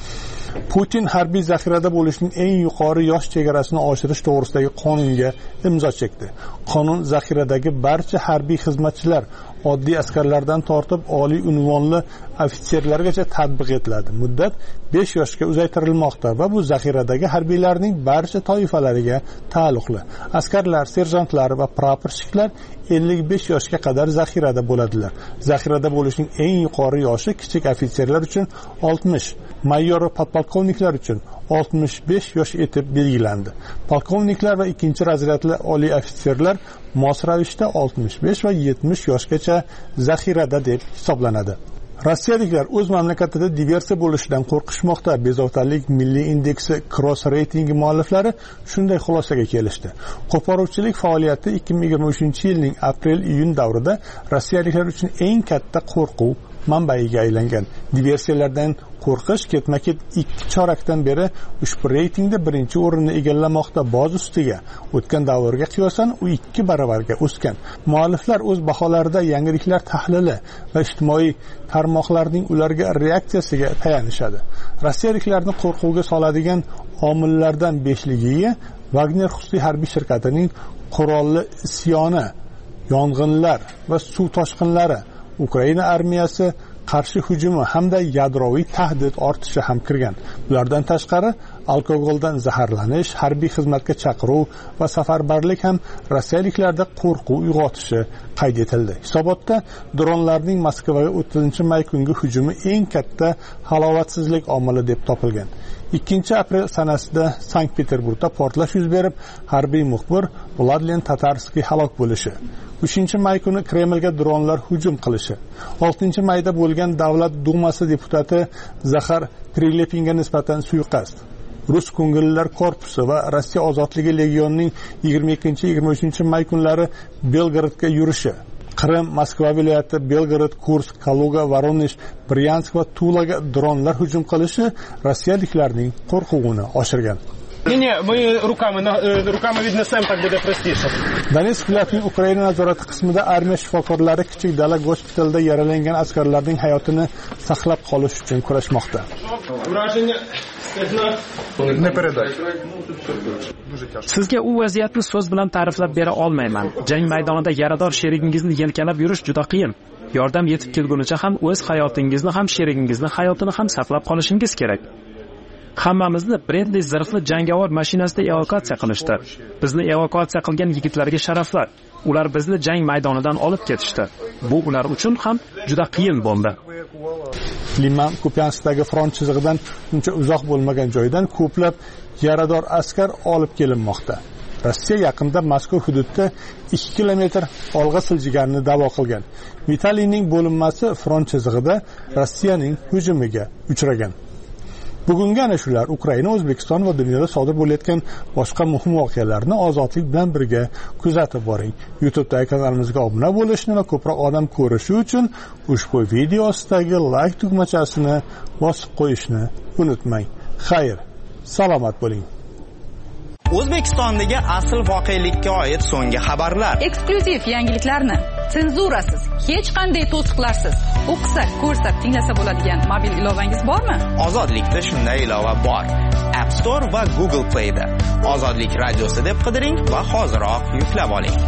Putin harbiy zaxirada bo'lishning eng yuqori yosh chegarasini oshirish to'g'risidagi qonunga imzo chekdi. Qonun zaxiradagi barcha harbiy xizmatchilar, oddiy askarlardan tortib oliy unvonli ofitserlargacha tatbiq etiladi. Muddat 5 yoshga uzaytirilmoqda va bu zaxiradagi harbiylarning barcha toifalariga taalluqli. Askarlar, serjantlar va praporshiklar 55 yoshga qadar zaxirada bo'ladilar. Zaxirada bo'lishning eng yuqori yoshi kichik ofitserlar uchun 60, mayor va podpolkovniklar uchun 65 yosh etib belgilandi. Polkovniklar va ikkinchi razryadli oliy ofitserlar mos ravishda 65 va 70 yoshgacha zaxirada deb hisoblanadi. Rossiyaliklar o'z mamlakatida diversiya bo'lishidan qo'rqishmoqda. Bezovtalik milliy indeksi Cross reytingi mualliflari shunday xulosaga kelishdi. Qo'poruvchilik faoliyati 2023-yilning aprel-iyun davrida rossiyaliklar uchun eng katta qo'rquv manbaiga aylangan. Diversiyalardan qo'rqish ketma-ket 2 chorakdan beri ushbu reytingda birinchi o'rinni egallamoqda. Boz ustiga o'tgan davrga qiyosan u 2 baravarga o'sgan. Mualliflar o'z baholarida yangiliklar tahlili va ijtimoiy tarmoqlarning ularga reaksiyasiga tayanishadi. Rossiyaliklarni qo'rquvga soladigan omillardan 5ligiga Wagner xususiy harbiy shirkatining qurolli isyoni, yong'inlar va suv toshqinlari, Ukraina armiyasi qarshi hujumi hamda yadroviy tahdid ortishi ham kirgan. Bulardan tashqari alkogoldan zaharlanish, harbiy xizmatga chaqiruv va safarbarlik ham rossiyaliklarda qo'rquv uyg'otishi qayd etildi. Hisobotda dronlarning Moskvaga 30-may kungi hujumi eng katta halovatsizlik omili deb topilgan. 2-aprel sanasida Sankt-Peterburgda portlash yuz berib, harbiy muxbir Vladlen Tatarskiy halok bo'lishi. 3-may kuni Kremlga dronlar hujum qilishi. 6-mayda bo'lgan Davlat dumasi deputati Zaxar Trilepinga nisbatan suiqasd. Rus ko'ngillilar korpusi va Rossiya ozodligi legionining 22-23-may kunlari Belgradga yurishi. Qrim, Moskva viloyati, Belgrad, Kursk, Kaluga, Voronezh, Bryansk va Tulaga dronlar hujum qilishi rossiyaliklarning qo'rquvini oshirgan. Руками видно сам так будет проститься. Donetsk viloyatining Ukraina nazorati qismida armiya shifokorlari kichik dala gospitalda yaralangan askarlarning hayotini saqlab qolish uchun kurashmoqda. Sizga u vaziyatni so'z bilan ta'riflab bera olmayman. Jang maydonida yarador sherigingizni yelkalab yurish juda qiyin. Yordam yetib kelgunicha ham o'z hayotingizni ham sherigingizni hayotini ham saqlab qolishingiz kerak. Hammamizni Bredli zirhli jangovar mashinasida evakuatsiya qilishdi. Bizni evakuatsiya qilgan yigitlarga sharaflar. Ular bizni jang maydonidan olib ketishdi. Bu ular uchun ham juda qiyin bo'ldi. Liman Kupianskdagi front chizig'idan uncha uzoq bo'lmagan joydan ko'plab yarador askar olib kelinmoqda. Rossiya yaqinda mazkur hududda 2 kilometr olg'a siljiganini da'vo qilgan. Vitalining bo'linmasi front chizig'ida Rossiyaning hujumiga uchragan. Bugungi ana shular Ukraina, O'zbekiston va dunyoda sodir bo'layotgan boshqa muhim voqealarni ozodlik bilan birga kuzatib boring. YouTube'dagi kanalimizga obuna bo'lishni va ko'proq odam ko'rishi uchun ushbu video ostidagi like tugmachasini bosib qo'yishni unutmang. Xayr, salomat bo'ling. O'zbekistondagi asl voqelikka oid so'nggi xabarlar. Eksklyuziv yangiliklarni senzurasiz, hech qanday to'siqlarsiz o'qisa, ko'rsa, tinglasa bo'ladigan mobil ilovangiz bormi? Ozodlikda shunday ilova bor. App Store va Google Play da. Ozodlik radiosi deb qidiring va hoziroq yuklab oling.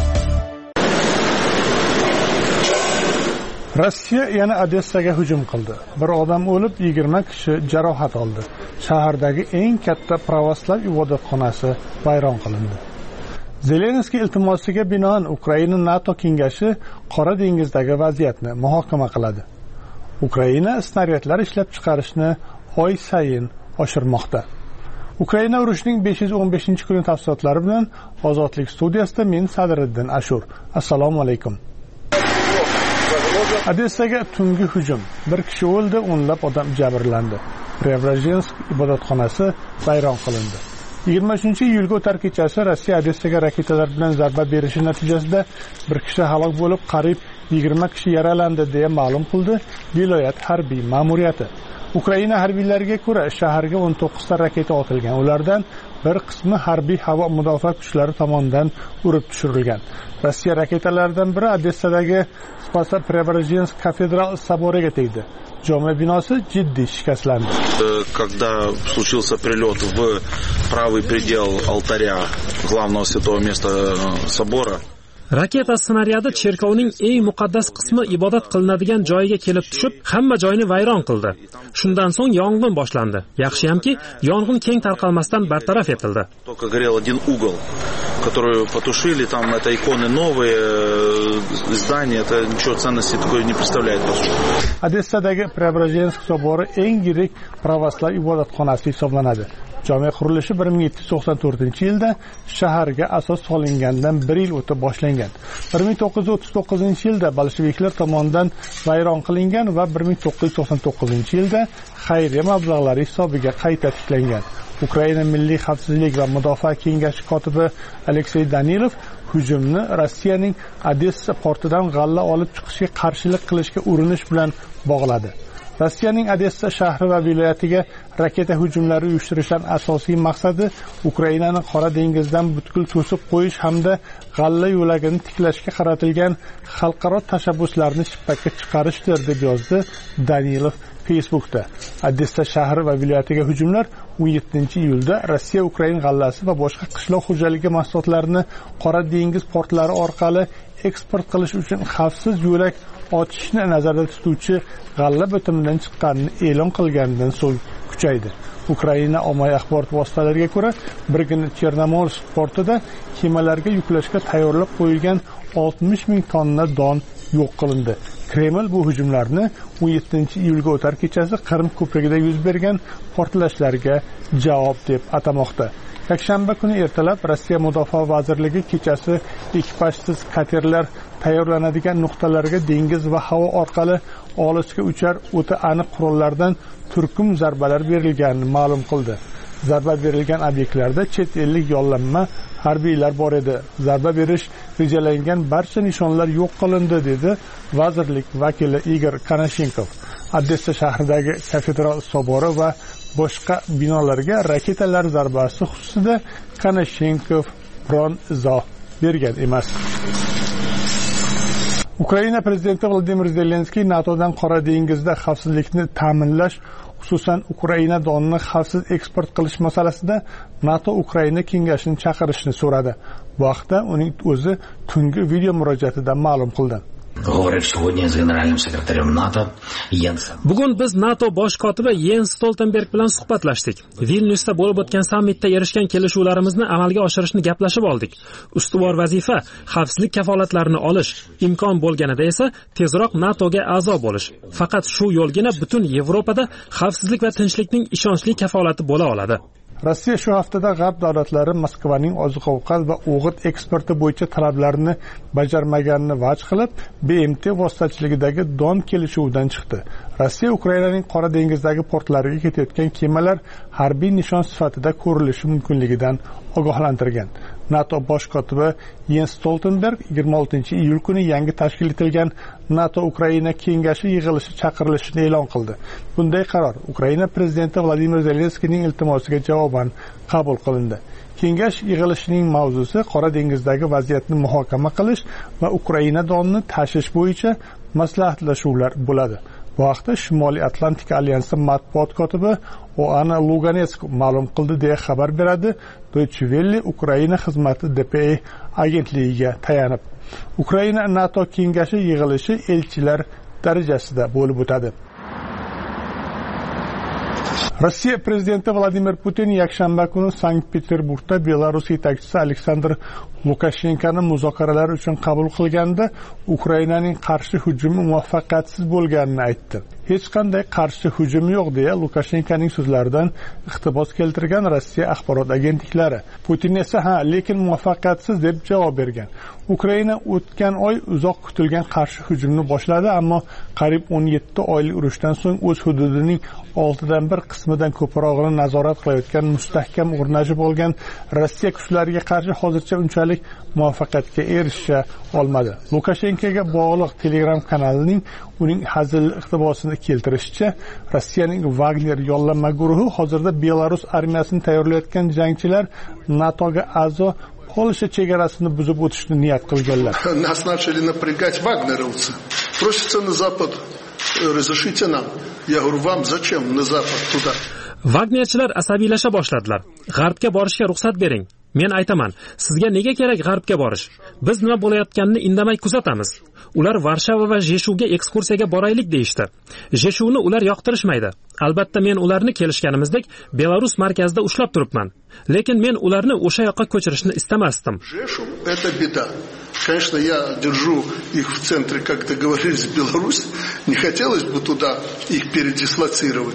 Rossiya yana Odessaga hujum qildi. Bir odam o'lib, 20 kishi jarohat oldi. Shahardagi eng katta pravoslav ibodatxonasi vayron qilindi. Zelenskiy iltimosiga binoan Ukraina NATO kengashi Qora dengizdagi vaziyatni muhokama qiladi. Ukraina snaryadlar ishlab chiqarishni oy sayin oshirmoqda. Ukraina urushining 515-kuni tafsilotlari bilan Ozodlik studiyasida men Sadriddin Ashur. Assalomu alaykum. Odessaga tungi hujum. Bir kishi o'ldi, o'nlab odam jabrlandi. Preobrazhensk ibodatxonasi vayron qilindi. 23-iyulga o'tar kechasi Rossiya Odessaga raketalar bilan zarba berishi natijasida bir kishi halok bo'lib, qariyb 20 kishi yaralandi deya ma'lum qildi viloyat harbiy ma'muriyati. Ukraina harbiylariga ko'ra, shaharga 19 ta raketa otilgan. Ulardan bir qismi harbiy havo mudofaa kuchlari tomonidan urib tushirilgan. Rossiya raketalaridan biri Odessadagi Preobrazhensk kafedral собориga tegdi. Jome binosi jiddiy shikastlandi. Когда случился прилет в правый предел алтаря главного святого места собора, Raketa snaryadi cherkovning eng muqaddas qismi ibodat qilinadigan joyiga kelib tushib, hamma joyni vayron qildi. Shundan so'ng yong'in boshlandi. Yaxshiyamki, yong'in keng tarqalmasdan bartaraf etildi. Только горел один угол, который потушили, там это иконы новые, здания, это ничего ценности такой не представляет. Odessadagi Preobrazhensk собори eng yirik pravoslav ibodatxonasi hisoblanadi. Jome qurilishi 1794-yilda shaharga asos solingandan 1 yil o'tib boshlangan. 1939-yilda bolsheviklar tomonidan vayron qilingan va 1999-yilda xayriya mablag'lari hisobiga qayta tiklangan. Ukraina Milliy xavfsizlik va mudofaa kengashi kotibi Aleksey Danilov hujumni Rossiyaning Odessa portidan g'alla olib chiqishga qarshilik qilishga urinish bilan bog'ladi. Rossiyaning Odessa shahri va viloyatiga raketa hujumlari uyushtirishdan asosiy maqsadi Ukrainani Qora dengizdan butkul to'sib qo'yish hamda g'alla yo'lagini tiklashga qaratilgan xalqaro tashabbuslarni chippakka chiqarishdir, deb yozdi Danilov Facebookda. Odessa shahri va viloyatiga hujumlar 17-iyulda Rossiya Ukraina g'allasi va boshqa qishloq xo'jaligi mahsulotlarini Qora dengiz portlari orqali eksport qilish uchun xavfsiz yo'lak ochishni nazarda tutuvchi g'alla bitimidan chiqqanini e'lon qilganidan so'ng kuchaydi. Ukraina ommaviy axborot vositalariga ko'ra, birgina Chernomorsk portida kemalarga yuklashga tayyorlab qo'yilgan 60 ming tonna don yo'q qilindi. Kreml bu hujumlarni 17-iyulga o'tar kechasi Qrim ko'prigida yuz bergan portlashlarga javob deb atamoqda. Yakshanba kuni ertalab Rossiya Mudofaa vazirligi kechasi ekipajsiz katerlar tayyorlanadigan nuqtalarga dengiz va havo orqali olisga uchar o'ta aniq qurollardan turkum zarbalar berilganini ma'lum qildi. Zarba berilgan obyektlarda chet ellik yollanma harbiylar bor edi. Zarba berish rejalangan barcha nishonlar yo'q qilindi, dedi vazirlik vakili Igor Konashenkov. Odessa shahridagi kafedral sobori va boshqa binolarga raketalar zarbasi xususida Konashenkov biron izoh bergan emas. Ukraina prezidenti Vladimir Zelenskiy NATOdan Qora dengizda xavfsizlikni ta'minlash, xususan Ukraina donini xavfsiz eksport qilish masalasida NATO Ukraina kengashini chaqirishni so'radi. Bu haqda uning o'zi tungi video murojaatida ma'lum qildi. Bugun biz NATO bosh kotibi Jens Stoltenberg bilan suhbatlashdik. Vilnyusda bo'lib o'tgan sammitda erishgan kelishuvlarimizni amalga oshirishni gaplashib oldik. Ustuvor vazifa xavfsizlik kafolatlarini olish, imkon bo'lganida esa tezroq NATOga a'zo bo'lish. Faqat shu yo'lgina butun Yevropada xavfsizlik va tinchlikning ishonchli kafolati bo'la oladi. Rossiya shu haftada G'arb davlatlari Moskvaning oziq-ovqat va o'g'it eksporti bo'yicha talablarini bajarmaganini vaj qilib, BMT vositachiligidagi don kelishuvidan chiqdi. Rossiya Ukrainaning Qora dengizdagi portlariga ketayotgan kemalar harbiy nishon sifatida ko'rilishi mumkinligidan ogohlantirgan. NATO bosh kotibi Jens Stoltenberg 26-iyul kuni yangi tashkil etilgan NATO Ukraina kengashi yig'ilishi chaqirilishini e'lon qildi. Bunday qaror Ukraina prezidenti Vladimir Zelenskiyning iltimosiga javoban qabul qilindi. Kengash yig'ilishining mavzusi Qora dengizdagi vaziyatni muhokama qilish va Ukraina donini tashish bo'yicha maslahatlashuvlar bo'ladi. Bu haqda Shimoliy Atlantik alyansi matbuot kotibi Oana Luganetsk ma'lum qildi, deya xabar beradi Deutsche Welle Ukraina xizmati DPA agentligiga tayanib. Ukraina NATO kengashi yig'ilishi elchilar darajasida bo'lib o'tadi. Rossiya prezidenti Vladimir Putin yakshanba kuni Sankt-Peterburgda Belarus yetakchisi Aleksandr Lukashenkoni muzokaralar uchun qabul qilganda Ukrainaning qarshi hujumi muvaffaqiyatsiz bo'lganini aytdi. Hech qanday qarshi hujum yo'q, deya Lukashenkoning so'zlaridan iqtibos keltirgan Rossiya axborot agentliklari. Putin esa lekin muvaffaqiyatsiz deb javob bergan. Ukraina o'tgan oy uzoq kutilgan qarshi hujumni boshladi, ammo qariyb 17 oylik urushdan so'ng o'z hududining 1/6 qismidan ko'prog'ini nazorat qilayotgan mustahkam o'rnashib olgan Rossiya kuchlariga qarshi hozircha unchalik muvaffaqiyatga erisha olmadi. Lukashenkoga bog'liq Telegram kanalining uning hazil iqtibosini keltirishicha, Rossiyaning Wagner yollanma guruhi hozirda Belarus armiyasini tayyorlayotgan jangchilar NATOga a'zo Polsha chegarasini buzib o'tishni niyat qilganlar. Нас начали напрягать вагнеровцы. Просятся на запад. Разрешите нам. Я говорю, вам зачем на запад туда? Wagnerchilar asabiylasha boshladilar. G'arbga borishga ruxsat bering. Men aytaman, sizga nega kerak G'arbga borish? Biz nima bo'layotganini indamay kuzatamiz. Ular Varshava va Jeshuga ekskursiyaga boraylik deyishdi. Jeshuvni ular yoqtirishmaydi. Albatta men ularni kelishganimizdek Belarus markazida ushlab turibman. Lekin men ularni o'sha yoqqa ko'chirishni istamasdim. Жешув это беда. Конечно, я держу их в центре, как договорились, в Беларусь. Не хотелось бы туда их передислоцировать.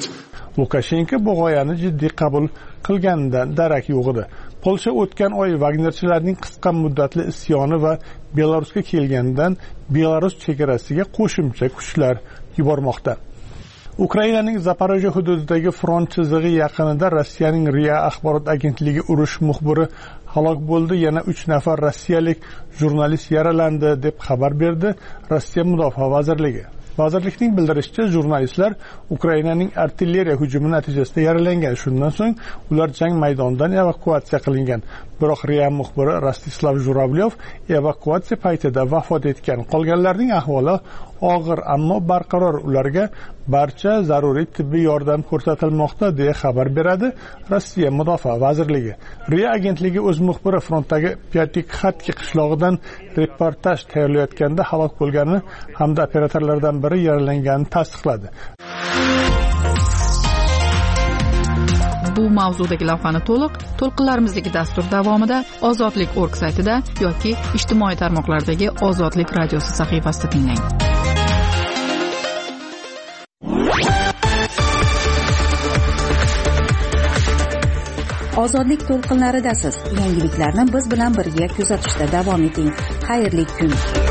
Lukashenko bu g'oyani jiddiy qabul qilganidan darak yo'q edi. Polsha o'tgan oy Wagnerchilarning qisqa muddatli isyoni va Belarusga kelgandan Belarus chegarasiga qo'shimcha kuchlar yubormoqda. Ukrainaning Zaporojye hududidagi front chizig'i yaqinida Rossiyaning RIA axborot agentligi urush muxbiri halok bo'ldi. Yana 3 nafar rossiyalik jurnalist yaralandi deb xabar berdi Rossiya Mudofaa vazirligi. Vazirlikning bildirishicha, jurnalistlar Ukrainaning artilleriya hujumi natijasida yaralangan. Shundan so'ng ular jang maydonidan evakuatsiya qilingan. Biroq RIA muxbiri Rostislav Jurablyev evakuatsiya paytida vafot etgan. Qolganlarning ahvoli og'ir, ammo barqaror. Ularga barcha zaruriy tibbiy yordam ko'rsatilmoqda deya xabar beradi Rossiya Mudofaa vazirligi. RIA agentligi o'z muxbiri frontdagi Pyatikhatki qishlog'idan reportaj tayyorlayotganda halok bo'lganini hamda operatorlardan biri yaralanganini tasdiqladi. Bu mavzudagi lavhani to'lqinlarimizdagi dastur davomida ozodlik.org saytida yoki ijtimoiy tarmoqlardagi Ozodlik radiosi sahifasida tinglang. Ozodlik to'lqinlaridasiz. Yangiliklarni biz bilan birga kuzatishda davom eting. Xayrli kun.